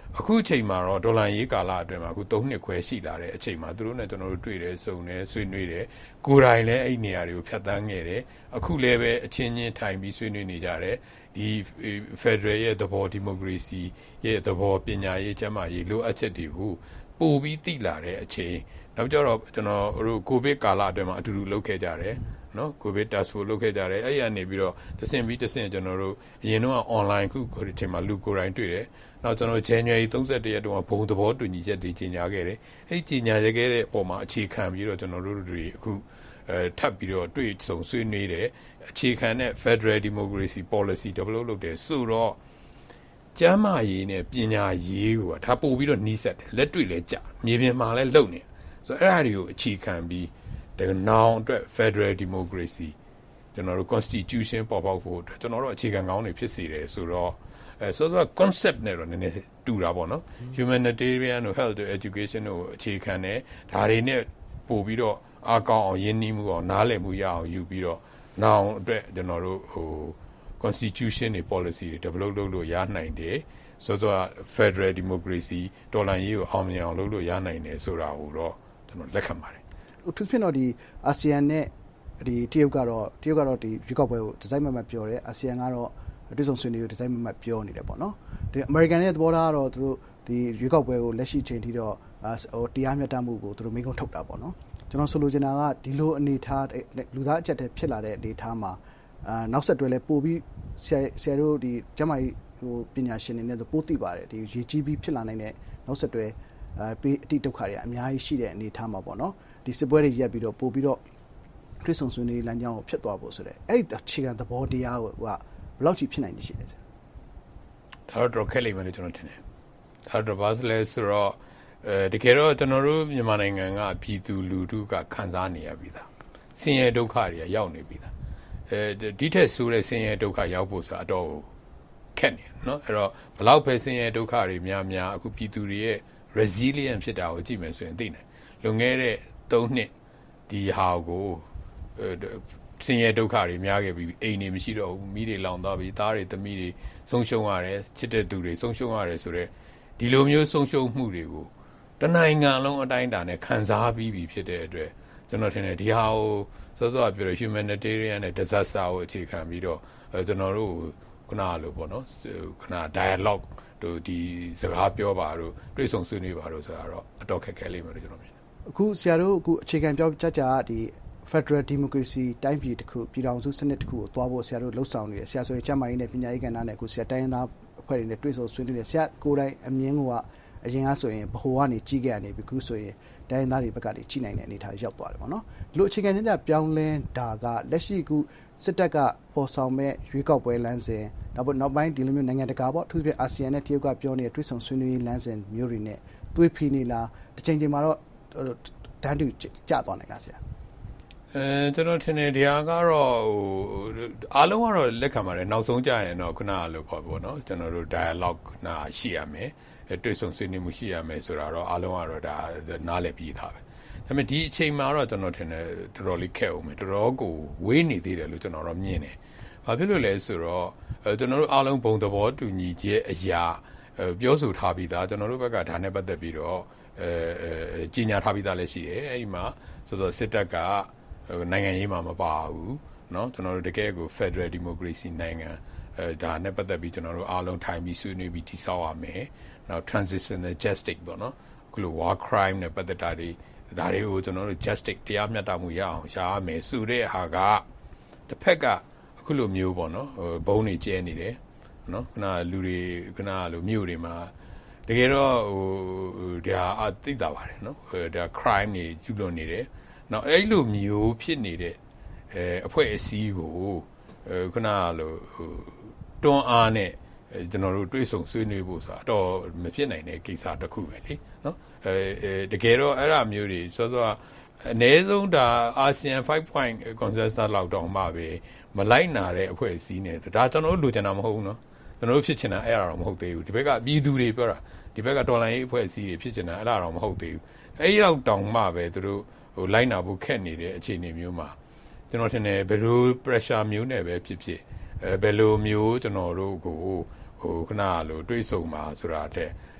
အခုအချိန်မှာတော့ဒေါ်လာရေးကာလအတွင်းမှာအခုသုံးနှစ်ခွဲရှိလာတဲ့အချိန်မှာသူတို့နဲ့ကျွန်တော်တို့တွေ့တယ်စုံတယ်ဆွေးနွေးတယ်ကိုယ်တိုင်လည်းအဲ့နေရာတွေကိုဖြတ်သန်းခဲ့တယ်အခုလည်းပဲအချင်းချင်းထိုင်ပြီးဆွေးနွေးနေကြတယ်ဒီ Federal ရဲ့သဘော Democracy ရဲ့သဘောပညာရေးကျန်းမာရေးလိုအပ်ချက်တွေကိုပို့ပြီးသိလာတဲ့အချိန်နောက်ကြတော့ကျွန်တော်တို့ကိုဗစ်ကာလအတွင်းမှာအတူတူလုပ်ခဲ့ကြတယ်နော်ကိုဗစ် task force လုပ်ခဲ့ကြတယ်အဲ့ရနေပြီးတော့တဆင့်ပြီးတဆင့်ကျွန်တော်တို့အရင်တော့ online ခုကိုဒီချိန်မှာလူကိုယ်တိုင်တွေ့တယ်နောက်ကျွန်တော် January thirty-first ရက်တုန်းကဘုံသဘောတူညီချက်တွေကြီးညာခဲ့တယ်အဲ့ဒီကြီးညာခဲ့တဲ့အပေါ်မှာအခြေခံပြီးတော့ကျွန်တော်တို့တွေအခုအဲထပ်ပြီးတော့တွေ့ဆုံဆွေးနွေးတယ်အခြေခံတဲ့ Federal Democracy Policy develop လုပ်တယ်ဆိုတော့ကျမ်းမာရေးနဲ့ပညာရေးကိုဒါပို့ပြီးတော့နှီးစက်တယ်လက်တွေ့လဲကြာမြေပြင်မှာလဲလုံနေဆိုတော့အဲ့ဒါတွေကိုအခြေခံပြီးဒါကနောင်အတွက် Federal Democracy ကျွန်တော်တို့ Constitution ပေါ်ပေါက်ဖို့အတွက်ကျွန်တော်တို့အခြေခံကောင်းတွေဖြစ်စေတယ်ဆိုတော့အဲဆိုတော့ concept နဲ့တော့နည်းနည်းတူတာပေါ့နော် humanitarian တို့ health တို့ education တို့အခြေခံတယ်ဒါတွေနဲ့ပို့ပြီးတော့အားကောင်းအောင်ရင်းနှီးမှုအောင်နားလည်မှုရအောင်ယူပြီးတော့နောင်အတွက်ကျွန်တော်တို့ဟို constitution တွေ policy တွေ develop လုပ်လို့ရနိုင်တယ်ဆိုတော့ Federal Democracy တော်လှန်ရေးကိုအောင်မြင်အောင်လုပ်လို့ရနိုင်တယ်ဆိုတာကိုတော့ကျွန်တော်လက်ခံပါတယ်သူဖြစ်တော့ဒီအာဆီယံနဲ့ဒီတရုတ်ကတော့တရုတ်ကတော့ဒီရွေးကောက်ပွဲကိုဒီဇိုင်းမှတ်မှတ်ပြောတယ်အာဆီယံကတော့တွဲဆောင်ဆွေးနွေးကိုဒီဇိုင်းမှတ်မှတ်ပြောနေတယ်ပေါ့နော်ဒီအမေရိကန်ရဲ့သဘောထားကတော့သူတို့ဒီရွေးကောက်ပွဲကိုလက်ရှိချိန်ထိတော့ဟိုတရားမျှတမှုကိုသူတို့မိန့်ခွန်းထုတ်တာပေါ့နော်ကျွန်တော်ဆိုလိုချင်တာကဒီလိုအနေထားလူသားအချက်တည်းဖြစ်လာတဲ့အနေထားမှာအာနောက်ဆက်တွဲလဲပို့ပြီးဆရာဆရာတို့ဒီကျမကြီးဟိုပညာရှင်တွေနဲ့ပို့သိပါတယ်ဒီရေကြီးပြီးဖြစ်လာနိုင်တဲ့နောက်ဆက်တွဲအာပေးအတိဒုက္ခတွေအများကြီးရှိတဲ့အနေထားမှာပေါ့နော်ဒီစစ်ပွဲတွေရက်ပြီးတော့ပို့ပြီးတော့တွဲဆောင်ဆွေးနွေးလမ်းကြောင်းကိုဖြစ်သွားဖို့ဆိုတဲ့အဲ့ဒီအခြေခံသဘောတရားကိုကဘယ်လောက်ကြီးဖြစ်နိုင်နေရှိလဲဆရာဒါတော့ခက်လိမ့်မယ်လို့ကျွန်တော်ထင်တယ်ဒါတော့ဘာလဲဆိုတော့အဲတကယ်တော့ကျွန်တော်တို့မြန်မာနိုင်ငံကပြည်သူလူထုကခံစားနေရပြီးသားဆင်းရဲဒုက္ခတွေရောက်နေပြီးသားအဲဒီထက်ဆိုးတဲ့ဆင်းရဲဒုက္ခရောက်ဖို့ဆိုတာအတော့ခက်နေနော်အဲ့တော့ဘလောက်ပဲဆင်းရဲဒုက္ခတွေများများအခုပြည်သူတွေရဲ့ resilient ဖြစ်တာကိုကြည့်မယ်ဆိုရင်သိတယ်လွန်ခဲ့တဲ့သုံးနှစ်ဒီဟာကိုဆင်းရဲဒုက္ခတွေများခဲ့ပြီးအိမ်တွေမရှိတော့ဘူးမိတွေလောင်သွားပြီးသားတွေသမီးတွေဆုံးရှုံးရတယ်ချစ်တဲ့သူတွေဆုံးရှုံးရတယ်ဆိုတော့ဒီလိုမျိုးဆုံးရှုံးမှုတွေကိုတနိုင်ငံလုံးအတိုင်းအတာနဲ့ခံစားပြီးပြီဖြစ်တဲ့အတွက်ကျွန်တော်ထင်တယ်ဒီဟာကိုစောစောပြောတဲ့ humanitarian နဲ့ disaster ကိုအခြေခံပြီးတော့ကျွန်တော်တို့ခုနလိုပေါ့နော်ခုန dialogue တို့ဒီစကားပြောပါတို့တွေ့ဆုံဆွေးနွေးပါတို့ဆိုတာတော့အတော်ခက်ခဲလိမ့်မယ်လို့ကျွန်တော်မြင်တယ်အခုဆရာတို့အခုအခြေခံပြောကြကြဒီ Federal Democracy တိုင်းပြည်တစ်ခုပြည်ထောင်စုစနစ်တစ်ခုကိုသွားဖို့ဆရာတို့လှုပ်ဆောင်နေတယ်ဆရာဆိုရင်ကျန်းမာရေးနဲ့ပညာရေးကဏ္ဍနဲ့အခုဆရာတိုင်းရင်းသားအဖွဲ့တွေနဲ့တွေ့ဆုံဆွေးနွေးတယ်ဆရာကိုယ်တိုင်အမြင်ကအရင်ကဆိုရင်ဘဟိုကနေကြီးခဲ့ရနေပြီခုဆိုရင်တိုင်းရင်းသားတွေဘက်ကနေကြီးနိုင်တဲ့အနေအထားရောက်သွားတယ်ပေါ့နော်ဒီလိုအခြေခံချင်းကြပြောင်းလဲတာကလက်ရှိခုစစ်တပ်ကပေါ်ဆောင်မဲ့ရွေးကောက်ပွဲလမ်းစဉ်နောက်ပိုင်းနောက်ပိုင်းဒီလိုမျိုးနိုင်ငံတကာပေါ့သူပြအာဆီယံနဲ့တရုတ်ကပြောနေတဲ့တွေ့ဆုံဆွေးနွေးရေးလမ်းစဉ်မျိုးတွေနဲ့သွေးဖီနေလားတစ်ချိန်ချိန်မှာတော့တန်းတူကျသွားနိုင်လားဆရာအဲကျွန်တော်ထင်တယ်ဒီဟာကတော့ဟိုအားလုံးကတော့လက်ခံပါတယ်နောက်ဆုံးကြရင်တော့ခုနကလို့ပေါ့ပေါ့နော်ကျွန်တော်တို့ dialogue နာရှိရမယ်တွေ့ဆုံဆွေးနွေးမှုရှိရမယ်ဆိုတာတော့အားလုံးကတော့ဒါနားလည်ပြီးသားပဲဒါပေမဲ့ဒီအချိန်မှာတော့ကျွန်တော်ထင်တယ်တော်တော်လေးခက်အောင်မယ်တော်တော်ကိုဝေးနေသေးတယ်လို့ကျွန်တော်တော့မြင်တယ်ဘာဖြစ်လို့လဲဆိုတော့ကျွန်တော်တို့အားလုံးဘုံသဘောတူညီချက်အရာပြောဆိုထားပြီးသားကျွန်တော်တို့ဘက်ကဒါနဲ့ပတ်သက်ပြီးတော့အဲကြီးညာထားပြီးသားလည်းရှိတယ်အဲဒီမှာဆိုတော့စစ်တပ်ကနိုင်ငံရေးမှာမပါဘူးเนาะကျွန်တော်တို့တကယ်ကို Federal Democracy နိုင်ငံအဲဒါနဲ့ပတ်သက်ပြီးကျွန်တော်တို့အားလုံးထိုင်ပြီးဆွေးနွေးပြီးတည်ဆောက်ရမယ်နောက် transitional justice ပေါ့နော်အခုလို war crime နဲ့ပတ်သက်တာတွေဒါတွေကိုကျွန်တော်တို့ justice တရားမျှတမှုရအောင်ရှားရမယ်ဆိုတဲ့ဟာကတစ်ဖက်ကအခုလိုမျိုးပေါ့နော်ဘုံတွေကျဲနေတယ်နော်ခုနလူတွေခုနလိုမြို့တွေမှာတကယ်တော့ဟိုဒါအသိတာပါတယ်နော်ဒါ crime တွေကျူးလွန်နေတယ်နောက်အဲ့လိုမျိုးဖြစ်နေတဲ့အဲအဖွဲ့အစည်းကိုခုနလိုတွန်းအားနဲ့ကျွန်တော်တို့တွေးဆုံဆွေးနွေးဖို့ဆိုတာတော့မဖြစ်နိုင်တဲ့ကိစ္စတစ်ခုပဲလေနော်အဲတကယ်တော့အဲ့ဒါမျိုးတွေစောစောအနည်းဆုံးဒါအာဆီယံfive point consensus လောက်တောင်မှပဲမလိုက်နာတဲ့အဖွဲ့အစည်းနဲ့ဒါကျွန်တော်တို့လိုချင်တာမဟုတ်ဘူးနော်ကျွန်တော်တို့ဖြစ်ချင်တာအဲ့ဒါတော့မဟုတ်သေးဘူးဒီဘက်ကပြည်သူတွေပြောတာဒီဘက်ကတော်လှန်ရေးအဖွဲ့အစည်းတွေဖြစ်ချင်တာအဲ့ဒါတော့မဟုတ်သေးဘူးအဲ့ဒီတော့တောင်မှပဲသူတို့ဟိုလိုက်နာဖို့ခက်နေတဲ့အခြေအနေမျိုးမှာကျွန်တော်ထင်တယ်ဘယ်လို pressure မျိုးနဲ့ပဲဖြစ်ဖြစ်အဲဘယ်လိုမျိုးကျွန်တော်တို့ကိုဟိုခုနကလိုတွေးဆုံမှာဆိုတာတဲ့တ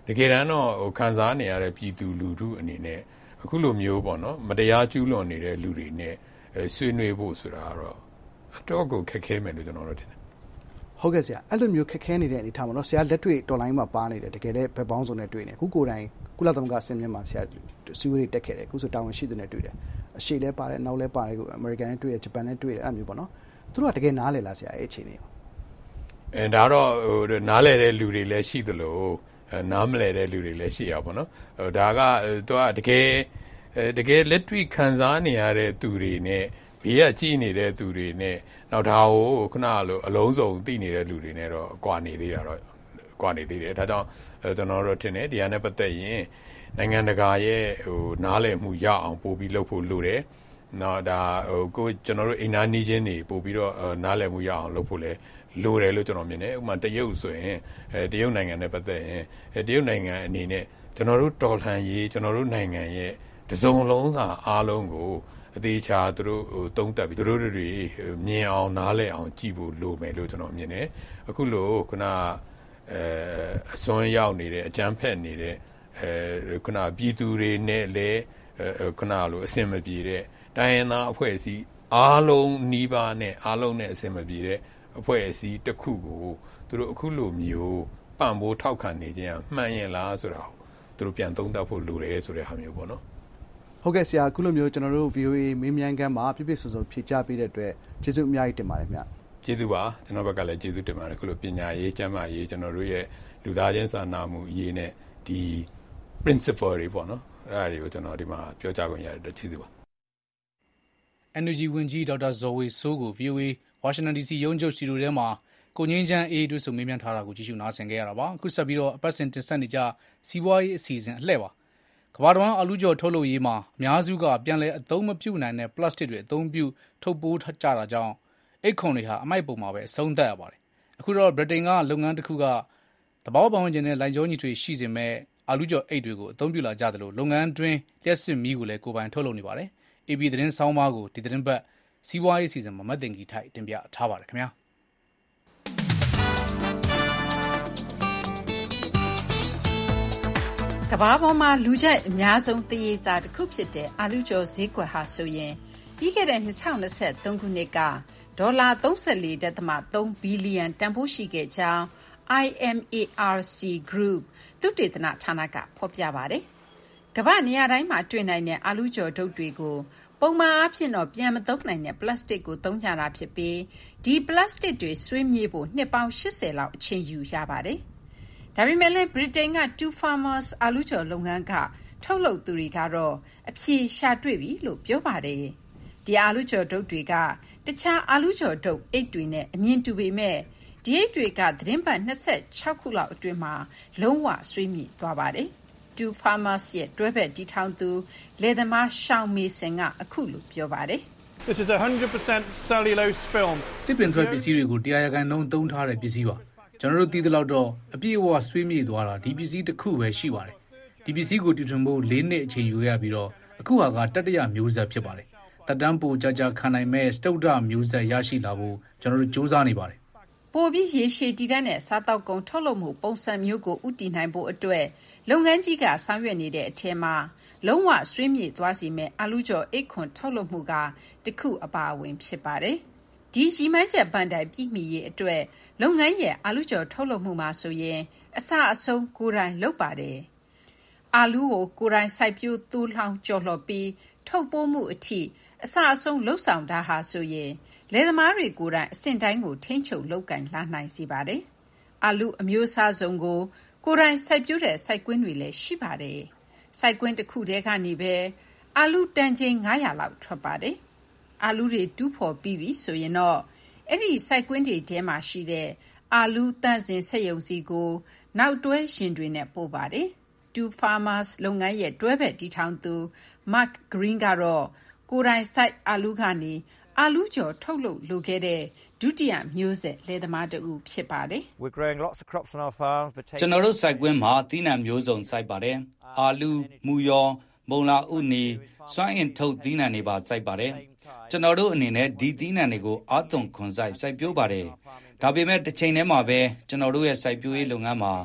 တကယ်တမ်းတော့ဟိုခံစားနေရတဲ့ပြည်သူလူထုအနေနဲ့အခုလိုမျိုးပေါ့နော်မတရားကျူးလွန်နေတဲ့လူတွေနဲ့ဆွေးနွေးဖို့ဆိုတာကတော့အတော့ကိုခက်ခဲမယ်လို့ကျွန်တော်တို့ထင်တယ်ဟုတ်ကဲ့ဆရာအဲ့လိုမျိုးခက်ခဲနေတဲ့အနေထားမှာနော်ဆရာလက်တွေ့တော်လိုင်းမှာပါနေတယ်တကယ်လည်းဘက်ပေါင်းစုံနဲ့တွေ့နေအခုကိုယ်တိုင်ကုလသမဂ္ဂဆင်မြင့်မှာဆရာစီဝေးတွေတက်ခဲ့တယ်အခုဆိုတာဝန်ရှိသူနဲ့တွေ့တယ်အရှိလဲပါတယ်နောက်လဲပါတယ်ကိုအမေရိကန်နဲ့တွေ့တယ်ဂျပန်နဲ့တွေ့တယ်အဲ့မျိုးပေါ့နော်သူတို့ကတကယ်နားလည်လားဆရာအဲ့အခြေအနေကိုအဲဒါတော့ဟိုနားလည်တဲ့လူတွေလည်းရှိသလိုနားမလည်တဲ့လူတွေလည်းရှိရပါတော့ဟိုဒါကသူကတကယ်တကယ်လက်တွေ့ခံစားနေရတဲ့သူတွေနဲ့ဘေးကကြည့်နေတဲ့သူတွေနဲ့နောက်ဒါကိုခုနကလိုအလုံးစုံသိနေတဲ့လူတွေနဲ့တော့ကွာနေသေးတာတော့ကွာနေသေးတယ်ဒါကြောင့်ကျွန်တော်တို့ထင်တယ်ဒီဟာနဲ့ပတ်သက်ရင်နိုင်ငံတကာရဲ့ဟိုနားလည်မှုရအောင်ပို့ပြီးလုပ်ဖို့လိုတယ်နော်ဒါဟိုကိုကျွန်တော်တို့အိမ်သားနေချင်းတွေပို့ပြီးတော့နားလည်မှုရအောင်လုပ်ဖို့လဲလိုတယ်လို့ကျွန်တော်မြင်တယ်ဥပမာတရုတ်ဆိုရင်အဲတရုတ်နိုင်ငံနဲ့ပတ်သက်ရင်အဲတရုတ်နိုင်ငံအနေနဲ့ကျွန်တော်တို့တော်လှန်ရေးကျွန်တော်တို့နိုင်ငံရဲ့တစုံလုံးစာအားလုံးကိုအသေးချာသူတို့ဟိုတုံးတက်ပြီးသူတို့တွေမြင်အောင်နားလည်အောင်ကြည့်ဖို့လိုမယ်လို့ကျွန်တော်မြင်တယ်အခုလို့ခုနအဲအစွန်းရောက်နေတဲ့အကြမ်းဖက်နေတဲ့အဲခုနပြည်သူတွေနဲ့လည်းခုနလိုအဆင်မပြေတဲ့တိုင်းရင်းသားအဖွဲ့အစည်းအားလုံးနှီးပါးနဲ့အားလုံးနဲ့အဆင်မပြေတဲ့အဖွဲ့အစည်းတစ်ခုကိုသူတို့အခုလိုမျိုးပံ့ပိုးထောက်ခံနေခြင်းမှန်ရင်လားဆိုတာကိုသူတို့ပြန်သုံးသပ်ဖို့လိုတယ်ဆိုတဲ့ဟာမျိုးပေါ့နော်ဟုတ်ကဲ့ဆရာအခုလိုမျိုးကျွန်တော်တို့ V O A မေးမြန်းခန်းမှာပြည့်ပြည့်စုံစုံဖြေကြားပေးတဲ့အတွက်ကျေးဇူးအများကြီးတင်ပါတယ်ခင်ဗျကျေးဇူးပါကျွန်တော်ဘက်ကလည်းကျေးဇူးတင်ပါတယ်အခုလိုပညာရေးကျန်းမာရေးကျွန်တော်တို့ရဲ့လူသားချင်းစာနာမှုအရေးနဲ့ဒီ principle တွေပေါ့နော်အဲ့ဒါတွေကိုကျွန်တော်ဒီမှာပြောကြားခွင့်ရတဲ့ကျေးဇူးပါ N U G ဝန်ကြီးဒေါက်တာဇော်ဝေဆိုးကို V O A ဝါရှင်တန် ဒီစီ ရုံးချုပ်စတူဒီယိုထဲမှာကိုငင်းချမ်းအေးတွေ့ဆုံမေးမြန်းထားတာကိုကြည့်ရှုနားဆင်ခဲ့ရတာပါအခုဆက်ပြီးတော့အပတ်စဉ်တင်ဆက်နေကြစီးပွားရေးအစီအစဉ်အလှည့်ပါကမ္ဘာတော်အလူကျော်ထုတ်လုပ်ရေးမှာအများစုကပြန်လည်အသုံးမပြုနိုင်တဲ့ပလတ်စတစ်တွေအသုံးပြုထုတ်ပိုးကြတာကြောင့်အိတ်ခွန်တွေဟာအမိုက်ပုံမှာပဲအဆုံးသတ်ရပါတယ်အခုတော့ဗြိတိန်ကလုပ်ငန်းတစ်ခုကတဘောပေါင်းကျင်တဲ့လိုင်ကျောညီတွေရှိစေမဲ့အလူကျော်အိတ်တွေကိုအသုံးပြုလာကြတယ်လို့လုပ်ငန်းတွင်းလျှက်စစ်မီးကိုလည်းကိုပိုင်ထုတ်လုပ်နေပါတယ် A B သတင်းဆောင်းပါးကိုဒီသတင်းပတ်စီးပွားရေးစီစဉ်မှာမတ်တင်ကြီးထိုက်တင်ပြထားပါတယ်ခင်ဗျာကမ္ဘာပေါ်မှာလူကြိုက်အများဆုံးတရေစာတစ်ခုဖြစ်တဲ့အာလူကျော်ဈေးကွက်ဟာဆိုရင်ပြီးခဲ့တဲ့၂၀၂၃ခုနှစ်ကဒေါ်လာ ၃၄.၃ ဘီလီယံတန်ဖိုးရှိခဲ့ကြောင်း I M A R C Group သုတေသနဌာနကဖော်ပြပါတယ်။ကမ္ဘာနေရာတိုင်းမှာတွေ့နိုင်တဲ့အာလူကျော်ဒုတ်တွေကိုပုံမှန်အားဖြင့်တော့ပြန်မသုံးနိုင်တဲ့ပလတ်စတစ်ကိုသုံးကြတာဖြစ်ပြီးဒီပလတ်စတစ်တွေဆွေးမြေ့ဖို့နှစ်ပေါင်း၈၀လောက်အချိန်ယူရပါတယ်။ဒါပေမဲ့လည်းဗြိတိန်က Two Farmers အာလူကျော်လုပ်ငန်းကထုတ်လုပ်သူတွေကတော့အဖြေရှာတွေ့ပြီလို့ပြောပါတယ်။ဒီအာလူကျော်ဒုတ်တွေကတခြားအာလူကျော်ဒုတ်အိတ်တွေနဲ့အမြင်တူပေမဲ့ဒီအိတ်တွေကသတင်းပတ်၂၆ခုလောက်အတွင်းမှာလုံးဝဆွေးမြေ့သွားပါတယ်။ Two Farmers ရဲ့တွဲဘက်တီထောင်သူလယ်သမားရှောင်းမေစင်ကအခုလိုပြောပါတယ်။ This is one hundred percent cellulose film. တစ်ပင်ထွက်ပစ္စည်းတွေကိုတရားရဂန်နှုံးသုံးထားတဲ့ပစ္စည်းပါကျွန်တော်တို့သိသလောက်တော့အပြည့်အဝဆွေးမြေ့သွားတာဒီပစ္စည်းတစ်ခုပဲရှိပါတယ်ဒီပစ္စည်းကိုတီထွင်ဖို့၄နှစ်အချိန်ယူရပြီးတော့အခုဟာကတတိယမျိုးဆက်ဖြစ်ပါတယ်တက်တန်းပိုကြာကြာခံနိုင်မဲ့စတုဒ္ဓမျိုးဆက်ရရှိလာဖို့ကျွန်တော်တို့စူးစမ်းနေပါတယ်ပိုပြီးရေရှည်တည်တတ်တဲ့စားတောက်ကုန်ထုတ်လုပ်မှုပုံစံမျိုးကိုဥတည်နိုင်ဖို့အတွက်လုပ်ငန်းကြီးကဆောင်ရွက်နေတဲ့အထက်မှာလုံးဝဆွေးမြေ့သွားစီမဲ့အာလူကျော်အိတ်ခွန်ထုတ်လုပ်မှုကတခုအပါအဝင်ဖြစ်ပါတယ်ဒီကြီးမှန်းချက်ပန်တိုင်ပြည်မိရေးအတွက်လုပ်ငန်းရဲ့အာလူကျော်ထုတ်လုပ်မှုမှာဆိုရင်အစအဆုံးကိုယ်တိုင်လုပ်ပါတယ်အာလူကိုကိုယ်တိုင်စိုက်ပျိုးသိုးလောင်ကြော်လှော်ပြီးထုတ်ပိုးမှုအထိအစအဆုံးလှုပ်ဆောင်တာဟာဆိုရင်လယ်သမားတွေကိုယ်တိုင်အဆင့်တိုင်းကိုထိန်းချုပ်လုပ်ကင်လာနိုင်စေပါတယ်အာလူအမျိုးအစားစုံကိုကိုယ်တိုင်စိုက်ပျိုးတဲ့စိုက်ကွင်းတွေလည်းရှိပါတယ်စိုက်ကွင်းတစ်ခုတည်းကနေပဲအာလူတန်ချိန်၅၀၀လောက်ထွက်ပါတယ်အာလူတွေတူးဖော်ပြီးပြီဆိုရင်တော့အဲ့ဒီစိုက်ကွင်းတွေထဲမှာရှိတဲ့အာလူတန့်စင်စက်ရုံစီကိုနောက်တွဲရှင်တွေနဲ့ပို့ပါတယ် Two Farmers လုပ်ငန်းရဲ့တွဲဘက်တီထောင်သူ Mark Green ကတော့ကိုယ်တိုင်စိုက်အာလူကနေအာလူကျော်ထုတ်လုပ်လိုခဲ့တဲ့ဒုတိယမျိုးဆက်လယ်သမားတူဖြစ်ပါတယ် We're growing lots of crops on our farm but ကျွန်တော်တို့စိုက်ကွင်းမှာသီးနှံမျိုးစုံစိုက်ပါတယ်အာလူမူယောမုံလာဥနီစွမ်းအင်ထုတ်သီးနှံတွေပါစိုက်ပါတယ်ကျွန်တော်တို့အနေနဲ့ဒီသီးနှံတွေကိုအာသွန်ခွန်စိုက်စိုက်ပျိုးပါတယ်ဒါပေမဲ့တစ်ချိန်တည်းမှာပဲကျွန်တော်တို့ရဲ့စိုက်ပျိုးရေးလုပ်ငန်းမှာတ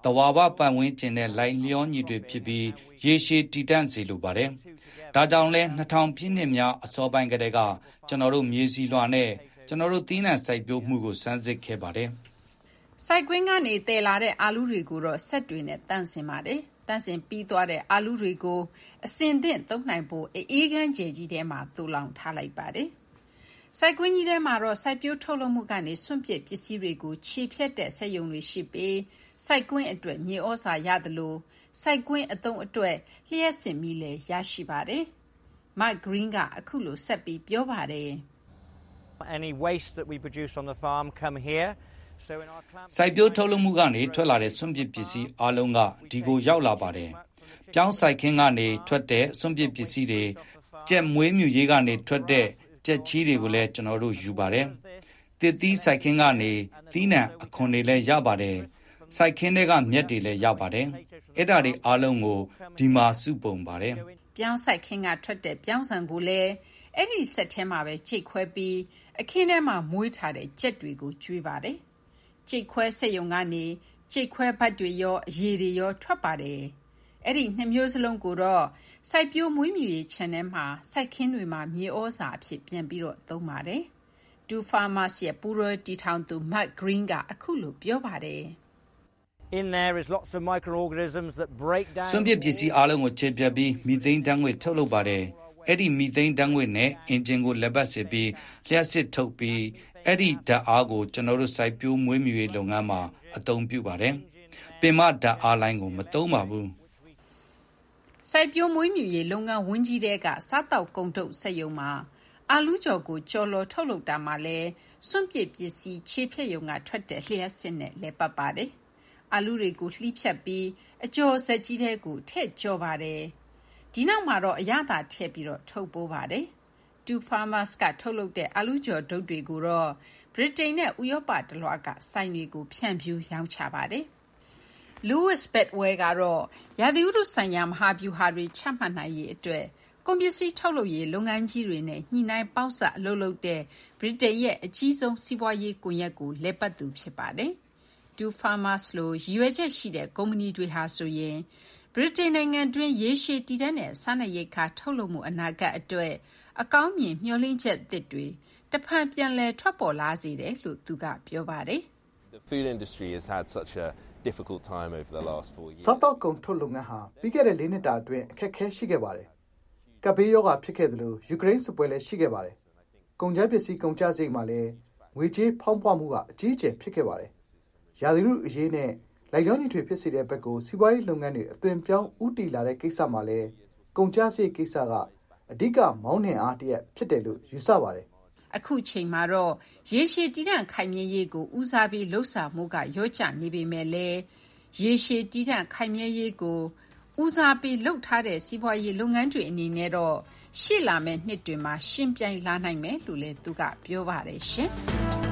တဝါဝပတ်ဝန်းကျင်နဲ့လိုက်လျောညီတွေဖြစ်ပြီးရေရှည်တည်တံ့စေလိုပါတယ်။ဒါကြောင့်လဲနှစ်ထောင်ပြည့်နှစ်များအစောပိုင်းကတည်းကကျွန်တော်တို့မြေစီလွှာနဲ့ကျွန်တော်တို့သီးနှံစိုက်ပျိုးမှုကိုစမ်းစစ်ခဲ့ပါတယ်။စိုက်ကွင်းကနေတည်လာတဲ့အာလူးတွေကိုတော့ဆက်တွေနဲ့တန့်စင်ပါတယ်။တန့်စင်ပြီးသွားတဲ့အာလူးတွေကိုအစင်သင့်သုံးနိုင်ဖို့အေးခမ်းကျယ်ကြီးထဲမှာတူလောင်ထားလိုက်ပါတယ်။စိုက်ကွင်းကြီးထဲမှာတော့စိုက်ပျိုးထုတ်လုပ်မှုကနေစွန့်ပစ်ပစ္စည်းတွေကိုခြေဖြတ်တဲ့စက်ရုံတွေရှိပြီးစိုက်ကွင်းအတွက်မြေဩဇာရသလိုစိုက်ကွင်းအသုံးအတွက်လျှက်စင်မီလည်းရရှိပါတယ်။ Mark Green ကအခုလိုဆက်ပြီးပြောပါတယ်။ Any waste that we produce on the farm come here. So in our clamp စိုက်ပျိုးထုတ်လုပ်မှုကနေထွက်လာတဲ့စွန့်ပစ်ပစ္စည်းအလုံးကဒီကိုရောက်လာပါတယ်။ပြောင်းစိုက်ခင်းကနေထွက်တဲ့စွန့်ပစ်ပစ္စည်းတွေကြက်မွေးမြူရေးကနေထွက်တဲ့ကြက်ချီးတွေကိုလည်းကျွန်တော်တို့ယူပါတယ်။တစ်သီးစိုက်ခင်းကနေသီးနှံအခွန်တွေလည်းရပါတယ်။စိုက်ခင်းတွေကမြက်တွေလည်းရပါတယ်။အဲ့ဒါတွေအားလုံးကိုဒီမှာစုပုံပါတယ်။ပြောင်းစိုက်ခင်းကထွက်တဲ့ပြောင်းဆန်ကိုလည်းအဲ့ဒီဆက်ထဲမှာပဲချိတ်ခွဲပြီးအခင်းထဲမှာမွေးထားတဲ့ကြက်တွေကိုကျွေးပါတယ်။ချိတ်ခွဲစက်ရုံကနေချိတ်ခွဲဘတ်တွေရောအရည်တွေရောထွက်ပါတယ်။အဲ့ဒီနှစ်မျိုးစလုံးကိုတော့စိုက်ပျိုးမွေးမြူရေး channel မှာစိုက်ခင်းတွေမှာမြေဩဇာအဖြစ်ပြန်ပြီးတော့သုံးပါတယ်။ Do Farmers ရဲ့ပူရတီထောင်သူ Mark Green ကအခုလိုပြောပါတယ်။ In there is lots of microorganisms that break down စွန့်ပစ်ပစ္စည်းအလုံးကိုခြေပြတ်ပြီးမီသိန်းဓာတ်ငွေ့ထုတ်လုပ်ပါတယ်။အဲ့ဒီမီသိန်းဓာတ်ငွေ့နဲ့အင်ဂျင်ကိုလက်ပတ်စစ်ပြီးလျှက်စစ်ထုတ်ပြီးအဲ့ဒီဓာတ်အားကိုကျွန်တော်တို့စိုက်ပျိုးမွေးမြူရေးလုပ်ငန်းမှာအသုံးပြုပါတယ်။ပင်မဓာတ်အားလိုင်းကိုမသုံးပါဘူး။စိုက်ပျိုးမွေးမြူရေးလုပ်ငန်းဝင်းကြီးတဲ့ကစားတောက်ကုန်ထုတ်စက်ရုံမှာအာလူးကြော်ကိုကြော်လော်ထုတ်လုပ်တာမှာလဲစွန့်ပစ်ပစ္စည်းခြေဖြတ်ရုံကထွက်တဲ့လျှက်စစ်နဲ့လဲပတ်ပါတယ်။အာလူးတွေကိုလှီးဖြတ်ပြီးအကျော်ဆက်ကြီးတဲ့ကိုထည့်ကြော်ပါတယ်။ဒီနောက်မှာတော့အရသာထည့်ပြီးတော့ထုတ်ပိုးပါတယ်။ Do Farmers ကထုတ်လုပ်တဲ့အာလူးကြော်ဒုတ်တွေကိုတော့ဗြိတိန်နဲ့ဥရောပတလွှားကစိုင်တွေကိုဖြန့်ဖြူးရောင်းချပါတယ်။ Louis Bedwell ကတော့ရာသီဥတုဆိုင်ရာမဟာဗျူဟာတွေချမှတ်နိုင်ရေးအတွက်ကုန်ပစ္စည်းထုတ်လုပ်ရေးလုပ်ငန်းကြီးတွေနဲ့ညှိနှိုင်းပေါင်းစပ်အလုပ်လုပ်တဲ့ဗြိတိန်ရဲ့အကြီးဆုံးစီးပွားရေးကွန်ရက်ကိုလည်ပတ်သူဖြစ်ပါတယ်။ Do Farmers လို့ရည်ရွယ်ချက်ရှိတဲ့ကုမ္ပဏီတွေဟာဆိုရင်ဗြိတိန်နိုင်ငံတွင်းရေရှည်တည်တံ့တဲ့စားနပ်ရိက္ခာထုတ်လုပ်မှုအနာဂတ်အတွက်အကောင်းမြင်မျှော်လင့်ချက်သစ်တွေတဖန်ပြန်လည်ထွက်ပေါ်လာစေတယ်လို့သူကပြောပါတယ်။ The food industry has had such a difficult time over the last four years. စားတောက်ကုန်ထုတ်လုပ်ငန်းဟာပြီးခဲ့တဲ့၄နှစ်တာအတွင်းအခက်အခဲရှိခဲ့ပါတယ်။ကပ်ဘေးရောဂါဖြစ်ခဲ့သလိုယူကရိန်းစစ်ပွဲလည်းရှိခဲ့ပါတယ်။ကုန်ကျပစ္စည်းကုန်ကျစရိတ်မှာလည်းငွေကြေးဖောင်းပွမှုကအကြီးအကျယ်ဖြစ်ခဲ့ပါတယ်။ရာသီဥတုအရေးနဲ့လိုက်လျောညီထွေဖြစ်စေတဲ့ဘက်ကိုစီးပွားရေးလုပ်ငန်းတွေအသွင်ပြောင်းဦးတည်လာတဲ့ကိစ္စမှာလည်းကုန်ကျစရိတ်ကိစ္စကအဓိကမောင်းနှင်အားတစ်ရပ်ဖြစ်တယ်လို့ယူဆပါတယ်။အခုချိန်မှာတော့ရေရှည်တည်တံ့ခိုင်မြဲရေးကိုဦးစားပေးလှုပ်ဆောင်မှုကရောကျနေပေမဲ့လည်းရေရှည်တည်တံ့ခိုင်မြဲရေးကိုဦးစားပေးလှုပ်ထားတဲ့စီးပွားရေးလုပ်ငန်းတွေအနေနဲ့တော့ရှေ့လာမယ့်နှစ်တွေမှာရှင်ပြိုင်လာနိုင်မယ်လို့လည်းသူကပြောပါတယ်ရှင်။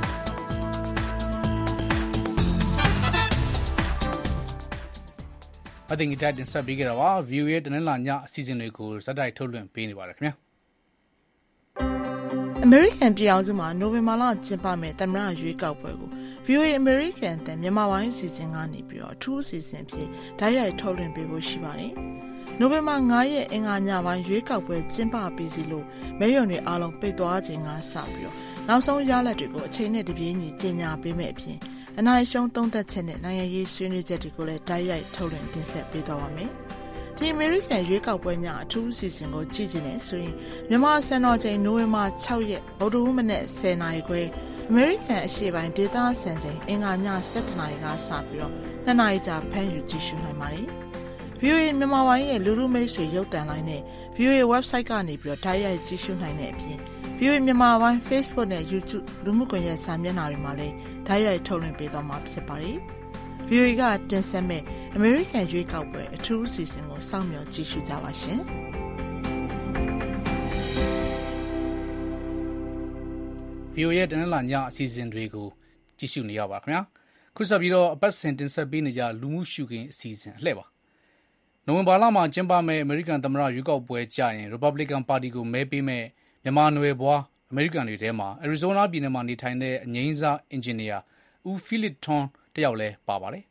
အတင်ဂီတာတင်ဆက်ပေးကြတာပါ view ရဲ့တနင်္လာညအစီအစဉ်တွေကိုဇက်တိုက်ထုတ်လွှင့်ပေးနေပါတယ်ခင်ဗျာအမေရိကန်ပြည်အောင်စုမှာနိုဝင်ဘာလကျင်းပမယ့်သမ္မတရွေးကောက်ပွဲကို ဗီအိုအေ American တန်မြန်မာပိုင်းအစီအစဉ်ကနေပြီးတော့အထူးအစီအစဉ်ဖြစ်ဓာတ်ရိုက်ထုတ်လွှင့်ပေးဖို့ရှိပါတယ်။နိုဝင်ဘာ၅ရက်အင်္ဂါညပိုင်းရွေးကောက်ပွဲကျင်းပပြီးစီလို့မဲရုံတွေအားလုံးပိတ်သွားခြင်းကစပြီးတော့နောက်ဆုံးရလဒ်တွေကိုအချိန်နဲ့တပြေးညီကြေညာပေးမယ့်အပြင်အနိုင်ရှုံးသုံးသက်ချက်နဲ့နိုင်ငံရေးဆွေးနွေးချက်တွေကိုလည်းဓာတ်ရိုက်ထုတ်လွှင့်တင်ဆက်ပေးသွားပါမယ်။ဒီ American ရွေးကောက်ပွဲညအထူးအစီအစဉ်ကိုကြည့်ချင်တယ်ဆိုရင်မြန်မာစံတော်ချိန်နိုဝင်ဘာ၆ရက်ဗုဒ္ဓဟူးမနက်၁၀နာရီခွဲAmerican အရှေ့ပိုင်းဒေသစံချိန်အင်္ဂါည၁၇နာရီကစပြီးတော့နှစ်နာရီကြာဖမ်းယူကြည့်ရှုနိုင်ပါတယ်။ ဗီအိုအေ မြန်မာပိုင်းရဲ့လူလူမိတ်ဆွေရုပ်သံလိုင်းနဲ့ ဗီအိုအေ website ကနေပြီးတော့ဓာတ်ရိုက်ကြည့်ရှုနိုင်တဲ့အပြင် ဗီအိုအေ မြန်မာပိုင်း Facebook နဲ့ YouTube လူမှုကွန်ရက်စာမျက်နှာတွေမှာလည်းဓာတ်ရိုက်ထုတ်လွှင့်ပေးသွားမှာဖြစ်ပါတယ်။ ဗီအိုအေကတင်ဆက်မဲ့ American ရွေးကောက်ပွဲအထူးအစီအစဉ်ကိုစောင့်မျှော်ကြည့်ရှုကြပါရှင်။ဗီအိုအေရဲ့တနင်္လာညအစီအစဉ်တွေကိုကြည့်ရှုနေရပါခင်ဗျာခုဆက်ပြီးတော့အပတ်စဉ်တင်ဆက်ပေးနေကြလူမှုရှုခင်းအစီအစဉ်အလှည့်ပါနိုဝင်ဘာလမှာကျင်းပမယ့်အမေရိကန်သမ္မတရွေးကောက်ပွဲကြရင် Republican Party ကိုမဲပေးမဲ့မြန်မာနွယ်ဘွားအမေရိကန်တွေထဲမှာ Arizona ပြည်နယ်မှာနေထိုင်တဲ့အငိမ့်စားအင်ဂျင်နီယာဦးဖိလစ်ထွန်းတယောက်လဲပါပါတယ်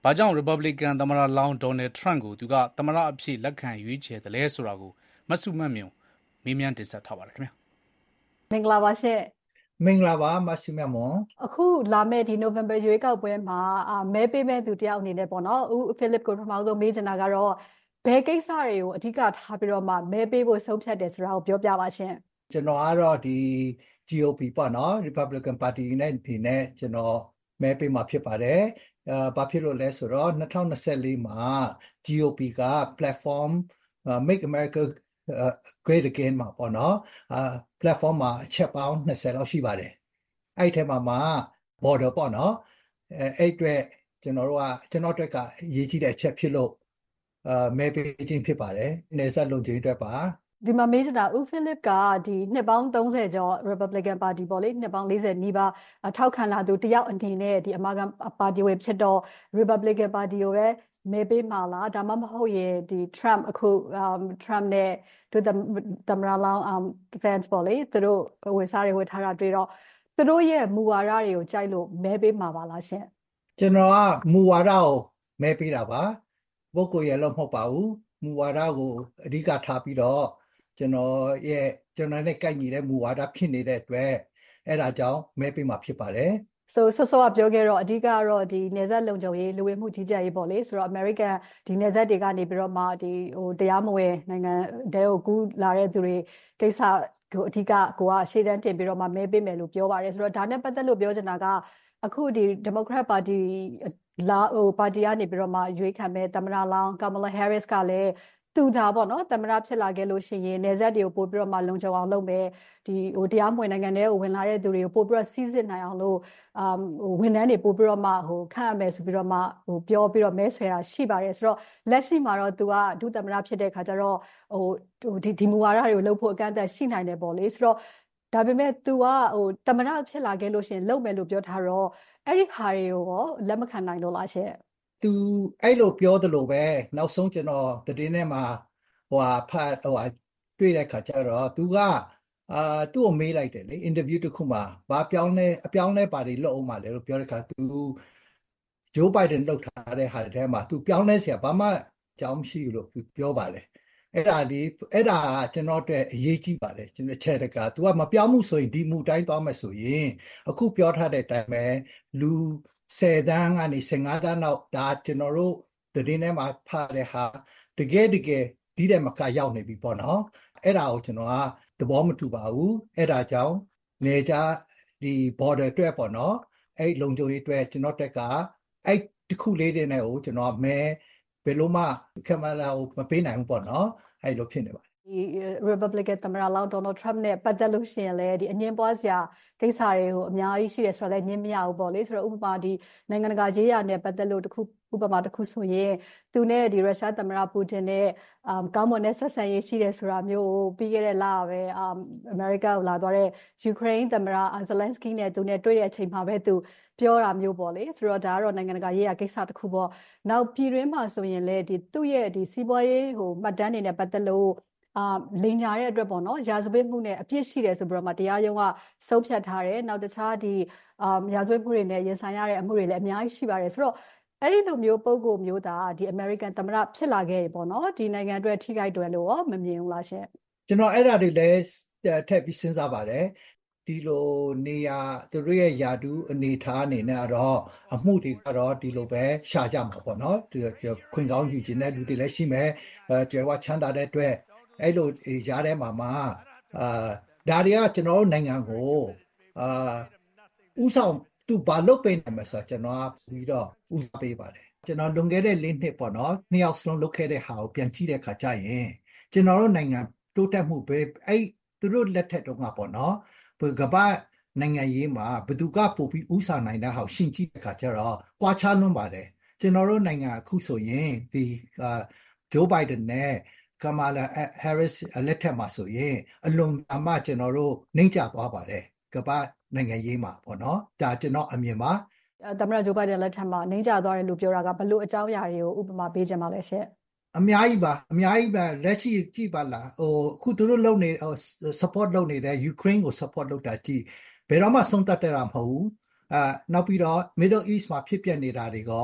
။ဘာကြောင့် Republican သမ္မတလောင်း Donald Trump ကိုသူကသမ္မတအဖြစ်လက်ခံရွေးချယ်သလဲဆိုတာကိုမစုမတ်မြုံမေးမြန်းတင်ဆက်ထားပါတယ်ခင်ဗျာ။မင်္ဂလာပါရှင့်။မင်္ဂလာပါမစုမတ်မွန်။အခုလာမယ့်ဒီ November ရွေးကောက်ပွဲမှာမဲပေးမဲ့သူတယောက်အနေနဲ့ပေါ့နော်။ဦး Philip ကိုပထမဆုံးမေးချင်တာကတော့ဘယ်ကိစ္စတွေကိုအဓိကထားပြီးတော့မှမဲပေးဖို့ဆုံးဖြတ်တယ်ဆိုတာကိုပြောပြပါရှင့်။ကျွန်တော်ကတော့ဒီ G O P ပေါ့နော် Republican Party နဲ့ဒီနဲ့ကျွန်တော်မဲပေးမှာဖြစ်ပါတယ်။အဲဘာဖြစ်လို့လဲဆိုတော့၂၀၂၄မှာ G O P က platform uh, Make America uh, Great Again မှာပေါ့နော်။အာ platform မှာအချက်ပေါင်း၂၀လောက်ရှိပါတယ်။အဲ့ထဲမှာမှာ border ပေါ့နော်။အဲအဲ့အတွက်ကျွန်တော်တို့ကကျွန်တော်တို့ကအရေးကြီးတဲ့အချက်ဖြစ်လို့အာမဲပေးခြင်းဖြစ်ပါတယ်။နေဆက်လုံခြုံရေးအတွက်ပါဒီမှာမေးချင်တာဦး Philip ကဒီနှစ်ပေါင်းသုံးဆယ်ကျော် Republican Party ပေါ့လေနှစ်ပေါင်းလေးဆယ်နီးပါးထောက်ခံလာသူတယောက်အနေနဲ့ဒီအမေရိကန်ပါတီဝင်ဖြစ်တော့ Republican Party ကိုပဲမဲပေးမှာလားဒါမှမဟုတ်ရင်ဒီ Trump အခု Trump နဲ့ဒုသမ္မတလောင်း fans ပေါ့လေသူတို့ဝင်စားတွေဝယ်ထားတာတွေ့တော့သူတို့ရဲ့မူဝါဒတွေကိုကြိုက်လို့မဲပေးမှာပါလားရှင်ကျွန်တော်ကမူဝါဒကိုမဲပေးတာပါပုဂ္ဂိုလ်ရဲ့လို့မဟုတ်ပါဘူးမူဝါဒကိုအဓိကထားပြီးတော့ကျွန်တော်ရဲ့ကျွန်တော်နဲ့ကိုက်ညီတဲ့မူဝါဒဖြစ်နေတဲ့အတွက်အဲ့ဒါကြောင့်မဲပေးမှာဖြစ်ပါတယ်ဆိုဆောဆောကပြောခဲ့တော့အဓိကတော့ဒီနေဆက်လုံခြုံရေးလူဝင်မှုကြီးကြပ်ရေးပေါ့လေဆိုတော့ American ဒီနေဆက်တွေကနေပြီးတော့မှဒီဟိုတရားမဝင်နိုင်ငံတဲကိုကူးလာတဲ့သူတွေကိစ္စကိုအဓိကကိုကရှေ့တန်းတင်ပြီးတော့မှမဲပေးမယ်လို့ပြောပါတယ်ဆိုတော့ဒါနဲ့ပတ်သက်လို့ပြောချင်တာကအခုဒီ Democrat Party လာဟိုပါတီကနေပြီးတော့မှရွေးခံမဲ့သမ္မတလောင်း Kamala Harris ကလည်းသူသာပေါ့နော်သမ္မတဖြစ်လာခဲ့လို့ရှိရင်နေဆက်တွေကိုပို့ပြီးတော့မှလုံခြုံအောင်လုပ်မယ်ဒီဟိုတရားမဝင်နိုင်ငံတွေကိုဝင်လာတဲ့သူတွေကိုပို့ပြီးတော့စီးစစ်နိုင်အောင်လို့အမ်ဟိုဝန်ထမ်းတွေပို့ပြီးတော့မှဟိုခန့်ရမယ်ဆိုပြီးတော့မှဟိုပြောပြီးတော့မဲဆွဲတာရှိပါတယ်ဆိုတော့လက်ရှိမှာတော့သူကဒုသမ္မတဖြစ်တဲ့ခါကျတော့ဟိုဒီဒီမူဝါဒတွေကိုလုပ်ဖို့အကန့်အသတ်ရှိနိုင်တယ်ပေါ့လေဆိုတော့ဒါပေမဲ့ तू ကဟိုသမ္မတဖြစ်လာခဲ့လို့ရှိရင်လုပ်မယ်လို့ပြောထားတော့အဲ့ဒီဟာတွေကိုရောလက်မခံနိုင်လို့လားရှင့်သူအဲ့လိုပြောသလိုပဲနောက်ဆုံးကျွန်တော်တည်င်းထဲမှာဟိုဟာဖတ်ဟိုဟာတွေ့တဲ့ခါကျတော့သူကအာသူ့ကိုမေးလိုက်တယ်လေအင်တာဗျူးတစ်ခုမှာဘာပြောင်းလဲအပြောင်းလဲပါတွေလုပ်အောင်ပါလေလို့ပြောတဲ့ခါသူဂျိုးဘိုင်ဒန်လောက်ထားတဲ့ဟာထဲမှာသူပြောင်းလဲเสียဘာမှကြောင်းမရှိဘူးလို့ပြောပါလေအဲ့ဒါလေးအဲ့ဒါကျွန်တော်တို့အရေးကြီးပါတယ်ကျွန်တော်ချက်တက तू ကမပြောင်းမှုဆိုရင်ဒီမူတိုင်းသွားမယ်ဆိုရင်အခုပြောထားတဲ့အတိုင်းပဲလူဆယ်တန်းကနေဆယ်ငါးတန်းနောက်ဒါကျွန်တော်တို့တည်င်းထဲမှာဖတ်တဲ့ဟာတကယ်တကယ်ဒီတဲ့မကရောက်နေပြီပေါ့နော်အဲ့ဒါကိုကျွန်တော်ကသဘောမတူပါဘူးအဲ့ဒါကြောင့်နေကြဒီ border အတွက်ပေါ့နော်အဲ့လုံခြုံရေးအတွက်ကျွန်တော်တက်ကအဲ့တခုလေးတွေနဲ့ကိုကျွန်တော်မဲဘယ်လိုမှကမလာကိုမပေးနိုင်ဘူးပေါ့နော်အဲ့လိုဖြစ်နေပါတယ်ဒီ Republican သမ္မတလောင်း Donald Trump နဲ့ပတ်သက်လို့ရှိရင်လည်းဒီအငြင်းပွားစရာကိစ္စတွေကိုအများကြီးရှိတယ်ဆိုတော့လည်းညင်းမရဘူးပေါ့လေဆိုတော့ဥပမာဒီနိုင်ငံတကာရေးရာနဲ့ပတ်သက်လို့တခုဥပမာတခုဆိုရင်သူနဲ့ဒီရုရှားသမ္မတပူတင်နဲ့အမ်ကောင်းမွန်တဲ့ဆက်ဆံရေးရှိတယ်ဆိုတာမျိုးကိုပြီးခဲ့တဲ့လပဲအမ်အမေရိကကိုလာသွားတဲ့ယူကရိန်းသမ္မတဇလန်စကီနဲ့သူနဲ့တွေ့တဲ့အချိန်မှာပဲသူပြောတာမျိုးပေါ့လေဆိုတော့ဒါကတော့နိုင်ငံတကာရေးရာကိစ္စတစ်ခုပေါ့နောက်ပြည်တွင်းမှာဆိုရင်လည်းဒီသူ့ရဲ့ဒီစီးပွားရေးဟိုမှတ်တမ်းတွေနဲ့ပတ်သက်လို့အာလိန်ညာတဲ့အတွက်ပေါ့နော်ရာဇဝတ်မှုနဲ့အပြစ်ရှိတယ်ဆိုပြီးတော့မှတရားရုံးကဆုံးဖြတ်ထားတယ်နောက်တခြားဒီအာရာဇဝတ်မှုတွေနဲ့ရင်ဆိုင်ရတဲ့အမှုတွေလည်းအများကြီးရှိပါတယ်ဆိုတော့အဲ့ဒီလိုမျိုးပုံကိုမျိုးသားဒီ American သမ္မတဖြစ်လာခဲ့ရင်ပေါ့နော်ဒီနိုင်ငံအတွက်ထိခိုက်တယ်လို့ရောမမြင်ဘူးလားရှင်ကျွန်တော်အဲ့ဒါတွေလည်းထည့်ပြီးစဉ်းစားပါတယ်ဒီလိုနေရာသူတို့ရဲ့ယာတူအနေထားအနေနဲ့တော့အမှုတွေကတော့ဒီလိုပဲရှာကြမှာပေါ့နော်ဒီခွင့်ကောင်းယူခြင်းတဲ့လူတွေလည်းရှိမယ်အဲကျွဲဝချမ်းသာတဲ့အတွက်အဲ့လိုရားထဲမှာမှာအာဒါတွေကကျွန်တော်တို့နိုင်ငံကိုအာဥဆောင်သူဘာလုပ်ပေးနိုင်မလဲဆိုတော့ကျွန်တော်ပြီးတော့ဥစားပေးပါတယ်ကျွန်တော်လွန်ခဲ့တဲ့လေးနှစ်ပေါ့နော်နှစ်ယောက်စလုံးလုပ်ခဲ့တဲ့ဟာကိုပြန်ကြည့်တဲ့အခါကျရင်ကျွန်တော်တို့နိုင်ငံတိုးတက်မှုပဲအဲ့သူတို့လက်ထက်တော့ကပေါ့နော်ကမ္ဘာနိုင်ငံရေးမှာဘယ်သူကပို့ပြီးဥစားနိုင်တဲ့ဟာရှင်းကြည့်တဲ့အခါကျတော့ကွာခြားလွန်းပါတယ်ကျွန်တော်တို့နိုင်ငံအခုဆိုရင်ဒီဂျိုးဘိုင်ဒန်နဲ့Kamala Harris လက်ထက်မှာဆိုရင်အလွန်အမကျွန်တော်တို့နှိမ့်ချသွားပါတယ်ကမ္ဘာနိုင်ငံရေးမှာပေါ့နော်ဒါကျွန်တော်အမြင်ပါသမ္မတဂျိုးဘိုင်ဒန်လက်ထက်မှာနှိမ့်ချသွားတယ်လို့ပြောတာကဘလို့အကြောင်းအရာတွေကိုဥပမာပေးခြင်းပါလဲရှင့်အများကြီးပါအများကြီးပါလက်ရှိကြည့်ပါလားဟိုအခုသူတို့လုပ်နေ support လုပ်နေတဲ့ Ukraine ကို support လုပ်တာကြည့်ဘယ်တော့မှဆုံးသက်တဲ့တာမဟုတ်ဘူးအာနောက်ပြီးတော့ Middle East မှာဖြစ်ပျက်နေတာတွေက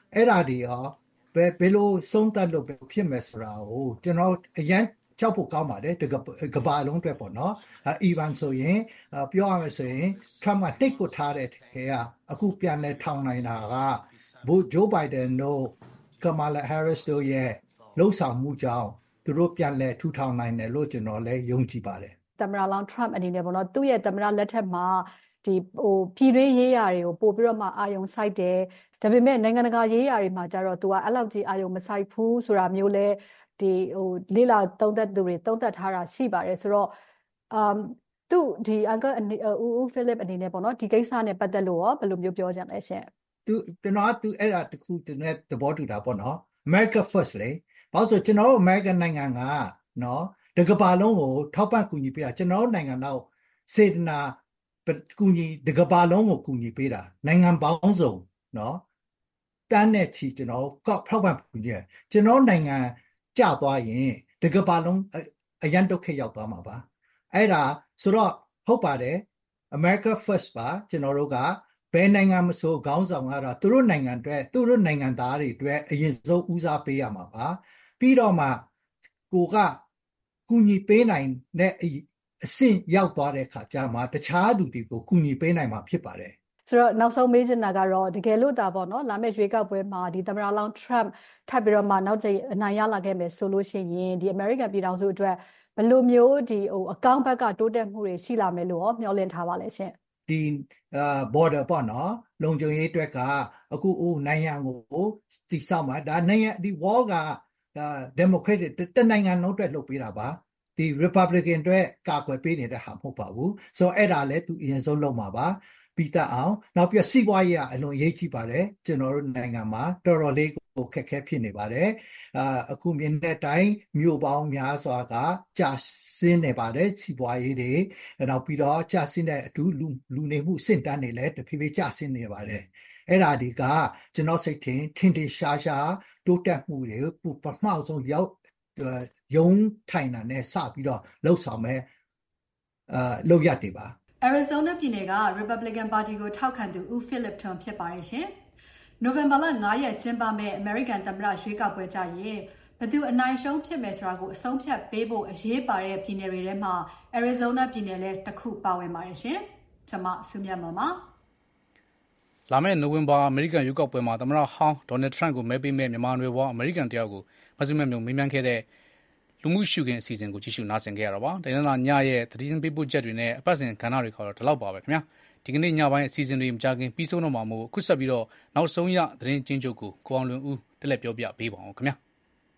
အဲ့ဒါတွေရောဘယ်ဘယ်လိုဆုံးသက်လို့ဖြစ်မယ်ဆိုတာကိုကျွန်တော်အရင်ကြောက်ဖို့ကောင်းပါတယ်ဒီကဘာလုံးအတွက်ပေါ့နော်အီဗန်ဆိုရင်ပြောရမယ်ဆိုရင် Trump ကနှိတ်ကွထားတဲ့ထဲကအခုပြန်လဲထောင်နိုင်တာကဘို့ Joe Biden တို့ Kamala Harris တို့ရဲ့လှုပ်ဆောင်မှုကြောင့်သူတို့ပြန်လဲထူထောင်နိုင်တယ်လို့ကျွန်တော်လည်းယုံကြည်ပါတယ်သမ္မတလောင်း Trump အနေနဲ့ပေါ့နော်သူ့ရဲ့သမ္မတလက်ထက်မှာဒီဟိုပြည်တွင်းရေးရာတွေကိုပို့ပြီးတော့မှအာယုံစိုက်တယ်ဒါပေမဲ့နိုင်ငံတကာရေးရာတွေမှာကျတော့သူကအဲ့လောက်ကြီးအာယုံမစိုက်ဘူးဆိုတာမျိုးလဲဒီဟိုလေးလာသုံးသက်သူတွေသုံးသက်ထားတာရှိပါတယ်ဆိုတော့အမ်သူဒီ Uncle ဦးဦး Philip အနေနဲ့ပေါ့နော်ဒီကိစ္စနဲ့ပတ်သက်လို့ရောဘယ်လိုမျိုးပြောကြလဲရှင်သူကျွန်တော်သူအဲ့ဒါတခုသူနဲ့သဘောတူတာပေါ့နော် America First လေဘာလို့ဆိုကျွန်တော်တို့ American နိုင်ငံကနော်တကဘာလုံးကိုထောက်ပံ့ကူညီပေးတာကျွန်တော်တို့နိုင်ငံတော့စေတနာကူညီတကဘာလုံးကိုကူညီပေးတာနိုင်ငံပေါင်းစုံနော်တန်းနဲ့ချီကျွန်တော်ကောက်ထောက်ပံ့ကူညီတယ်ကျွန်တော်နိုင်ငံကျသွားရင်တကဘာလုံးအရန်ဒုက္ခရောက်သွားမှာပါအဲ့ဒါဆိုတော့ဟုတ်ပါတယ် America First ပါကျွန်တော်တို့ကဘယ်နိုင်ငံမဆိုခေါင်းဆောင်ကတော့သူတို့နိုင်ငံအတွက်သူတို့နိုင်ငံသားတွေအတွက်အရင်ဆုံးဦးစားပေးရမှာပါပြီးတော့မှကိုကကူညီပေးနိုင်တဲ့အဆင့်ရောက်သွားတဲ့အခါကျမှတခြားသူတွေကိုကူညီပေးနိုင်မှာဖြစ်ပါတယ်ဆိုတော့နောက်ဆုံးမေးချင်တာကတော့တကယ်လို့ဒါပေါ့နော်လာမယ့်ရွေးကောက်ပွဲမှာဒီသမ္မတလောင်း Trump ထပ်ပြီးတော့မှနောက်ကျအနိုင်ရလာခဲ့မယ်ဆိုလို့ရှိရင်ဒီ American ပြည်ထောင်စုအတွက်ဘယ်လိုမျိုးဒီဟိုအကောင့်ဘက်ကတိုးတက်မှုတွေရှိလာမယ်လို့ရောမျှော်လင့်ထားပါလဲရှင်ဒီအာ border ပေါ့နော်လုံခြုံရေးအတွက်ကအခုအိုးနိုင်ငံကိုတည်ဆောက်မှာဒါနိုင်ငံဒီ wall က democratic တနိုင်ငံလုံးအတွက်လုပ်ပေးတာပါဒီ Republican အတွက်ကာကွယ်ပေးနေတဲ့ဟာမဟုတ်ပါဘူးဆိုတော့အဲ့ဒါလည်းသူအရင်ဆုံးလုပ်မှာပါပြီးတတ်အောင်နောက်ပြီးစီးပွားရေးကအလွန်ရေးကြည့်ပါတယ်ကျွန်တော်တို့နိုင်ငံမှာတော်တော်လေးကိုခက်ခဲဖြစ်နေပါတယ်အာအခုမြင်တဲ့အတိုင်းမြို့ပေါင်းများစွာကကြာဆင်းနေပါတယ်စီးပွားရေးတွေနောက်ပြီးတော့ကြာဆင်းတဲ့အတူလူလူနေမှုစင့်တန်းနေလဲတဖြည်းဖြည်းကြာဆင်းနေပါတယ်အဲ့ဒါဒီကကျွန်တော်စိတ်ထင်ထင်ထင်ရှားရှားတိုးတက်မှုတွေပထမဆုံးရောက်ရုံးထိုင်တာနဲ့စပြီးတော့လှုပ်ဆောင်မဲ့အာလုပ်ရတယ်ပါ Arizona ပြည်နယ်က Republican Party ကိုထောက်ခံသူဦး Philip Tom ဖြစ်ပါတယ်ရှင်။ November လ၅ရက်ကျင်းပမယ့် American သမ္မတရွေးကောက်ပွဲကြရင်ဘယ်သူအနိုင်ရှုံးဖြစ်မယ်ဆိုတာကိုအဆုံးဖြတ်ပေးဖို့အရေးပါတဲ့ပြည်နယ်တွေထဲမှာ Arizona ပြည်နယ်လည်းတစ်ခုပါဝင်ပါတယ်ရှင်။ကျွန်မစုမြတ်မော်ပါ။လာမယ့်နိုဝင်ဘာအမေရိကန်ရွေးကောက်ပွဲမှာသမ္မတဟောင်း Donald Trump ကိုမဲပေးမဲ့မြန်မာနွယ်ဘွားအမေရိကန်တယောက်ကိုမဆုမမျိုးမေးမြန်းခဲ့တဲ့လူမှုရှုခင်းအစီအစဉ်ကိုကြည့်ရှုနားဆင်ခဲ့ရတာပါ။တိုင်းလာညရဲ့သတင်းပေးပို့ချက်တွေနဲ့အပတ်စဉ်ကဏ္ဍတွေကတော့ဒီလောက်ပါပဲခင်ဗျာ။ဒီကနေ့ညပိုင်းအစီအစဉ်တွေမကြခင်ပြီးဆုံးတော့မှာမို့အခုဆက်ပြီးတော့နောက်ဆုံးရသတင်းချင်းချုပ်ကိုကိုအောင်လွင်ဦးတက်လက်ပြောပြပေးပါအောင်ခင်ဗျာ။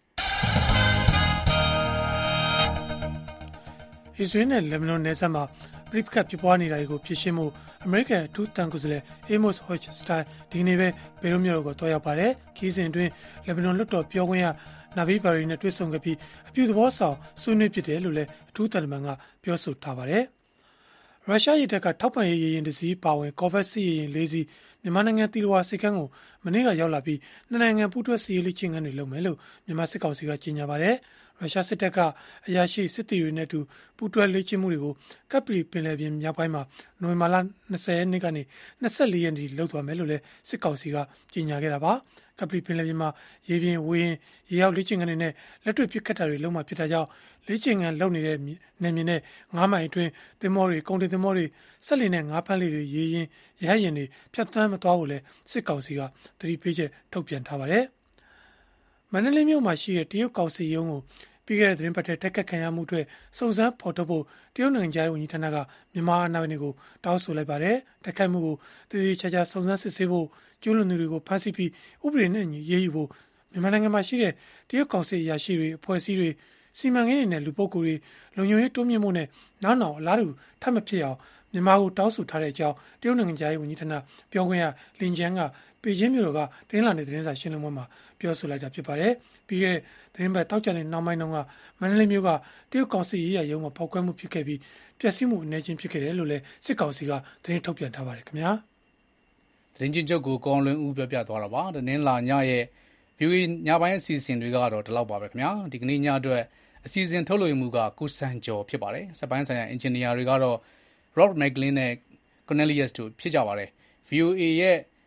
အစ္စရေးနဲ့လက်ဘနွန်နယ်စပ်မှာပြိပခတ်ပြပွားနေတာကိုဖြစ်ရှင်းမှုအမေရိကန်အထူးတန်ကိုယ်စားလှယ် Amos Hochstein ဒီနေ့ပဲဘေရွတ်မြို့ကိုတွားရောက်ပါတယ်။ခီးစဉ်အတွင်းလက်ဘနွန်လွှတ်တော်ပြောခွင့်ရနာဗီဘာရီနဲ့တွေ့ဆုံခဲ့ပြီးအပြုသဘောဆောင်ဆွေးနွေးဖြစ်တယ်လို့လည်းအထူးတန်တမန်ကပြောဆိုထားပါတယ်။ရုရှားရေတပ်ကထောက်ပံ့ရေးရေရင်တစည်းပါဝင်ကော်ဗက်စစ်ရေရင်လေးစီးမြန်မာနိုင်ငံတီလဝါစိတ်ကမ်းကိုမနေ့ကရောက်လာပြီးနှစ်နိုင်ငံပူးတွဲစီရေးလိချင်းကန်းတွေလုပ်မယ်လို့မြန်မာစစ်ကောင်စီကကြေညာပါတယ်။ရုရှားစစ်တပ်ကအရာရှိစစ်တီတွေနဲ့တူပူးတွဲလေ့ကျင့်မှုတွေကိုကပ်ပလီပင်လယ်ပြင်မြောက်ပိုင်းမှာနိုဝင်ဘာလ၂၀ရက်နေ့ကနေ၂၄ရက်နေ့လောက်သွားမယ်လို့လည်းစစ်ကောင်စီကကြေညာခဲ့တာပါကပ်ပလီပင်လယ်ပြင်မှာရေပြင်ဝေးရင်ရေရောက်လေ့ကျင့်ခန်းတွေနဲ့လက်တွေ့ပစ်ခတ်တာတွေလုပ်မှဖြစ်တာကြောင့်လေ့ကျင့်ခန်းလုပ်နေတဲ့နယ်မြေနဲ့ငါးမိုင်အတွင်းသင်္ဘောတွေကုန်တင်သင်္ဘောတွေဆက်လီနဲ့ငါးဖမ်းလေးတွေရေရင်ရဟရင်တွေဖြတ်သန်းမသွားဘူးလေစစ်ကောင်စီကသတိပေးချက်ထုတ်ပြန်ထားပါတယ်မန္တလေးမြို့မှာရှိတဲ့တရုတ်ကောင်စီရုံးကိုပြီးခဲ့တဲ့သတင်းပတ်ထဲတက်ခတ်ခံရမှုအတွက်စုံစမ်းဖော်ထုတ်ဖို့တရုတ်နိုင်ငံသားဝန်ကြီးဌာနကမြန်မာအာဏာပိုင်တွေကိုတောင်းဆိုလိုက်ပါတယ်။တက်ခိုက်မှုကိုတည်တည်ချာချာစုံစမ်းစစ်ဆေးဖို့ကျူးလွန်သူတွေကိုဖမ်းဆီးပြီးဥပဒေနဲ့အညီရေးယူဖို့မြန်မာနိုင်ငံမှာရှိတဲ့တရုတ်ကောင်စီအရာရှိတွေအဖွဲ့အစည်းတွေစီမံကိန်းတွေနဲ့လူပုဂ္ဂိုလ်တွေလုံခြုံရေးတိုးမြင့်မှုနဲ့နောက်နောက်အလားတူထပ်မဖြစ်အောင်မြန်မာကိုတောင်းဆိုထားတဲ့အကြောင်းတရုတ်နိုင်ငံသားဝန်ကြီးဌာနပြောခွင့်ရလင်ကျန်းကပေကျင်းမြို့တော်ကတင်းလာနေသတင်းစာရှင်းလင်းပွဲမှာပြောဆိုလိုက်တာဖြစ်ပါတယ်။ပြီးခဲ့တဲ့သတင်းပတ်တောက်ကြတဲ့နောက်ပိုင်းတုန်းကမန္တလေးမြို့ကတရုတ်ကောင်စီရေးရရုံးမှာပောက်ကွဲမှုဖြစ်ခဲ့ပြီးပျက်စီးမှုအနေချင်းဖြစ်ခဲ့တယ်လို့လည်းစစ်ကောင်စီကသတင်းထုတ်ပြန်ထားပါတယ်ခင်ဗျာ။သတင်းချင်းချုပ်ကိုကောင်းလွင်ဦးပြောပြသွားတာပါ။တင်းလာညရဲ့ ဗီအိုအေ ညပိုင်းအစီအစဉ်တွေကတော့ဒီလောက်ပါပဲခင်ဗျာ။ဒီကနေ့ညအတွက်အစီအစဉ်ထုတ်လွှင့်မှုကကိုစံကျော်ဖြစ်ပါတယ်။စက်ပိုင်းဆိုင်ရာအင်ဂျင်နီယာတွေကတော့ Rob McLean နဲ့ Cornelius တို့ဖြစ်ကြပါတယ်။ ဗီအိုအေ ရဲ့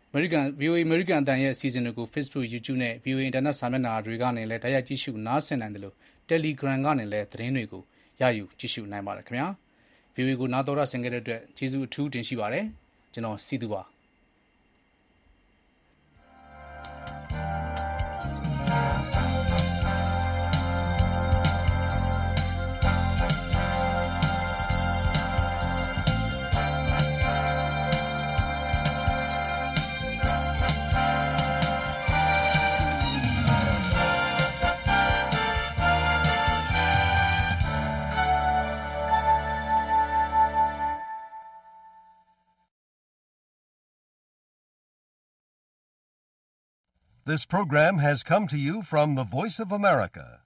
American ဗွီအိုအေ American အသံရဲ့အစီအစဉ်တွေကို Facebook, YouTube နဲ့ ဗွီအိုအေ အင်တာနက်စာမျက်နှာတွေကနေလည်းတိုက်ရိုက်ကြည့်ရှုနားဆင်နိုင်တယ်လို့ Telegram ကနေလည်းသတင်းတွေကိုရယူကြည့်ရှုနိုင်ပါတယ်ခင်ဗျာ။ ဗွီအိုအေကိုနားတော်ရဆင်ခဲ့တဲ့အတွက်ကျေးဇူးအထူးတင်ရှိပါတယ်။ကျွန်တော်စီသူပါ။ This program has come to you from the Voice of America,